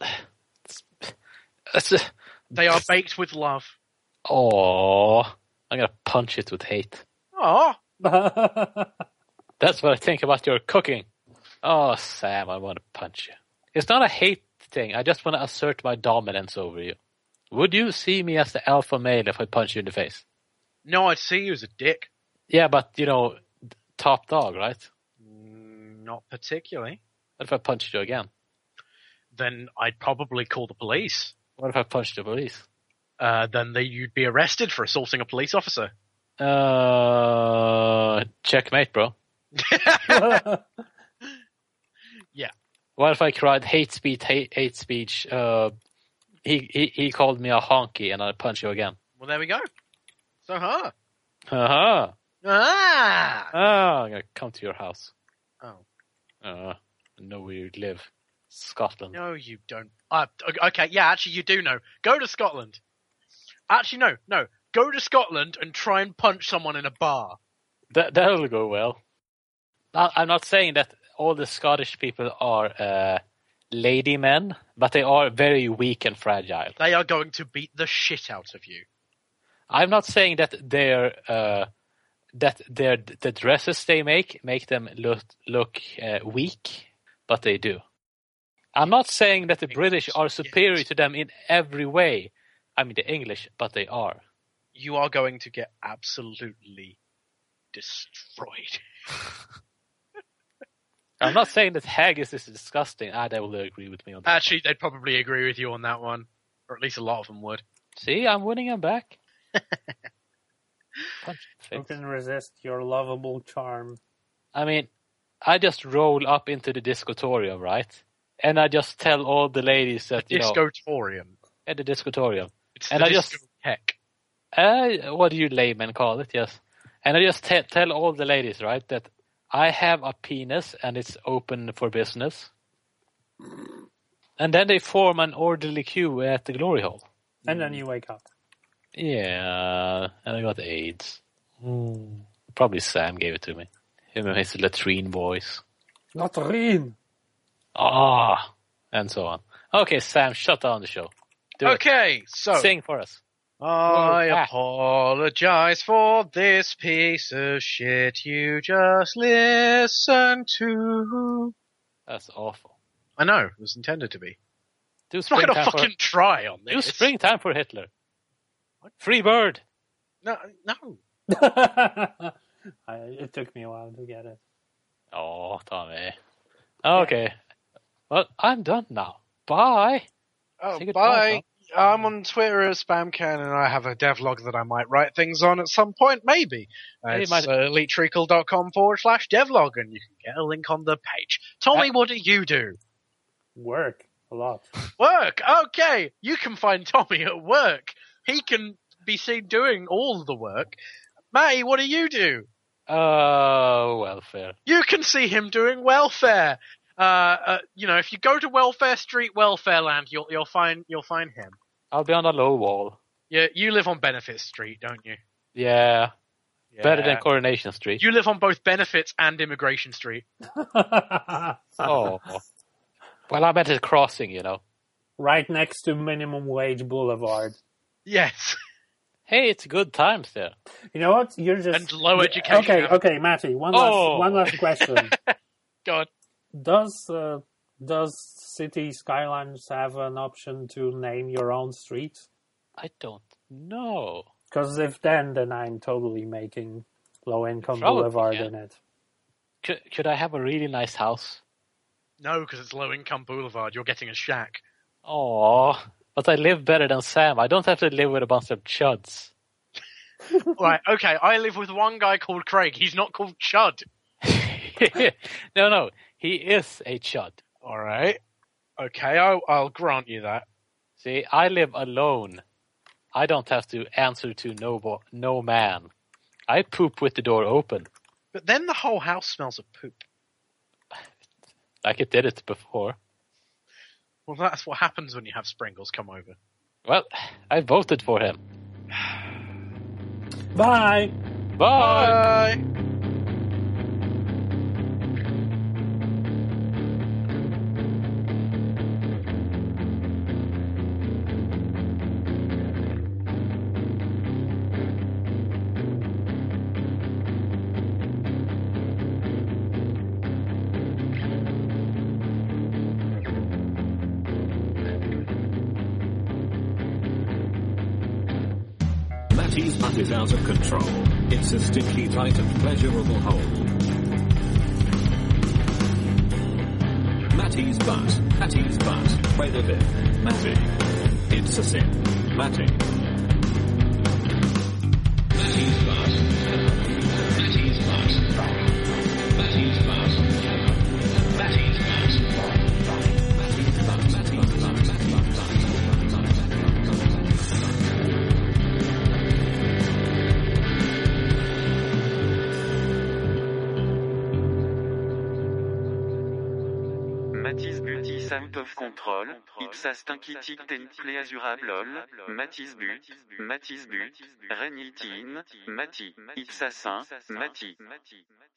Speaker 3: They are baked with love.
Speaker 2: oh, I'm gonna punch it with hate.
Speaker 3: Oh,
Speaker 2: That's what I think about your cooking. Oh, Sam, I want to punch you. It's not a hate thing. I just want to assert my dominance over you. Would you see me as the alpha male if I punch you in the face?
Speaker 3: no, I'd see you as a dick.
Speaker 2: Yeah, but, top dog, right?
Speaker 3: Not particularly.
Speaker 2: What if I punched you again?
Speaker 3: Then I'd probably call the police.
Speaker 2: What if I punched the police?
Speaker 3: Then you'd be arrested for assaulting a police officer.
Speaker 2: Checkmate, bro.
Speaker 3: Yeah.
Speaker 2: What if I cried hate speech? He called me a honky and I punched you again.
Speaker 3: Well, there we go. So, huh?
Speaker 2: Haha.
Speaker 3: Ah!
Speaker 2: I'm gonna come to your house.
Speaker 3: Oh.
Speaker 2: I know where you live. Scotland.
Speaker 3: No, you don't. Okay, yeah, actually, you do know. Go to Scotland. Actually, no. Go to Scotland and try and punch someone in a bar.
Speaker 2: That'll go well. I'm not saying that all the Scottish people are lady men, but they are very weak and fragile.
Speaker 3: They are going to beat the shit out of you.
Speaker 2: I'm not saying that the dresses they make them look weak, but they do. I'm not saying that the British are superior to them in every way. I mean the English, but they are.
Speaker 3: You are going to get absolutely destroyed.
Speaker 2: I'm not saying that haggis is disgusting. They will agree with me on that.
Speaker 3: Actually, they'd probably agree with you on that one. Or at least a lot of them would.
Speaker 2: See, I'm winning them back.
Speaker 4: Who can resist your lovable charm?
Speaker 2: I mean, I just roll up into the discotorium, right? And I just tell all the ladies that,
Speaker 3: Discotorium.
Speaker 2: At the discotorium.
Speaker 3: It's
Speaker 2: and
Speaker 3: the
Speaker 2: I just
Speaker 3: discotheque.
Speaker 2: what do you laymen call it? Yes. And I just tell all the ladies, right, that I have a penis and it's open for business. And then they form an orderly queue at the glory hole.
Speaker 4: And then you wake up.
Speaker 2: Yeah, and I got AIDS. Probably Sam gave it to me. Him and his latrine voice.
Speaker 4: Latrine!
Speaker 2: And so on. Okay, Sam, shut down the show.
Speaker 3: Okay, so
Speaker 2: Sing for us.
Speaker 3: I apologize for this piece of shit you just listened to.
Speaker 2: That's awful.
Speaker 3: I know, it was intended to be.
Speaker 2: Do
Speaker 3: I'm not gonna
Speaker 2: springtime
Speaker 3: fucking try on
Speaker 2: do
Speaker 3: this.
Speaker 2: springtime for Hitler. Free bird.
Speaker 3: No.
Speaker 4: It took me a while to get it.
Speaker 2: Oh, Tommy. Okay. Well, I'm done now. Bye.
Speaker 3: Oh,
Speaker 2: Say goodbye,
Speaker 3: bye.
Speaker 2: Tom.
Speaker 3: I'm on Twitter as SpamCan, and I have a devlog that I might write things on at some point, maybe. It's elitretreacle.com/devlog, and you can get a link on the page. Tommy, what do you do?
Speaker 4: Work a lot.
Speaker 3: Work! Okay! You can find Tommy at work. He can be seen doing all the work. Matty, what do you do?
Speaker 2: Welfare.
Speaker 3: You can see him doing welfare. If you go to Welfare Street, Welfare Land, you'll find him.
Speaker 2: I'll be on the low wall.
Speaker 3: Yeah, you live on Benefit Street, don't you?
Speaker 2: Yeah. Better than Coronation Street.
Speaker 3: You live on both Benefits and Immigration Street.
Speaker 2: Oh. Well, I'm at a crossing,
Speaker 4: Right next to Minimum Wage Boulevard.
Speaker 3: Yes.
Speaker 2: Hey, it's good times there.
Speaker 4: You know what? You're just...
Speaker 3: And low education.
Speaker 4: Okay, Matty, one last question.
Speaker 3: Go on.
Speaker 4: Does City Skylines have an option to name your own street?
Speaker 2: I don't know.
Speaker 4: Because if then I'm totally making low-income
Speaker 2: Probably,
Speaker 4: boulevard
Speaker 2: yeah.
Speaker 4: in it.
Speaker 2: Could I have a really nice house?
Speaker 3: No, because it's low income boulevard. You're getting a shack.
Speaker 2: Oh, but I live better than Sam. I don't have to live with a bunch of chuds.
Speaker 3: Right, okay, I live with one guy called Craig. He's not called Chud.
Speaker 2: No, he is a chud.
Speaker 3: Alright. Okay, I'll grant you that.
Speaker 2: See, I live alone. I don't have to answer to no man. I poop with the door open.
Speaker 3: But then the whole house smells of poop.
Speaker 2: Like it did it before.
Speaker 3: Well, that's what happens when you have Sprinkles come over.
Speaker 2: Well, I voted for him.
Speaker 4: Bye!
Speaker 2: Bye!
Speaker 3: Bye!
Speaker 5: Matty's butt is out of control. It's a sticky, tight and pleasurable hole. Matty's butt. Wait a bit. Matty. It's a sin. Matty. Matty's butt. Matty's butt. Matty's butt. Matty's butt. Matty's butt. Matty's butt.
Speaker 6: Matisse butis out of control, ipsa stinkitic ten pleasurable lol, Matisse but, Matisse but, Renitin, Mati, ipsa saint, Mati.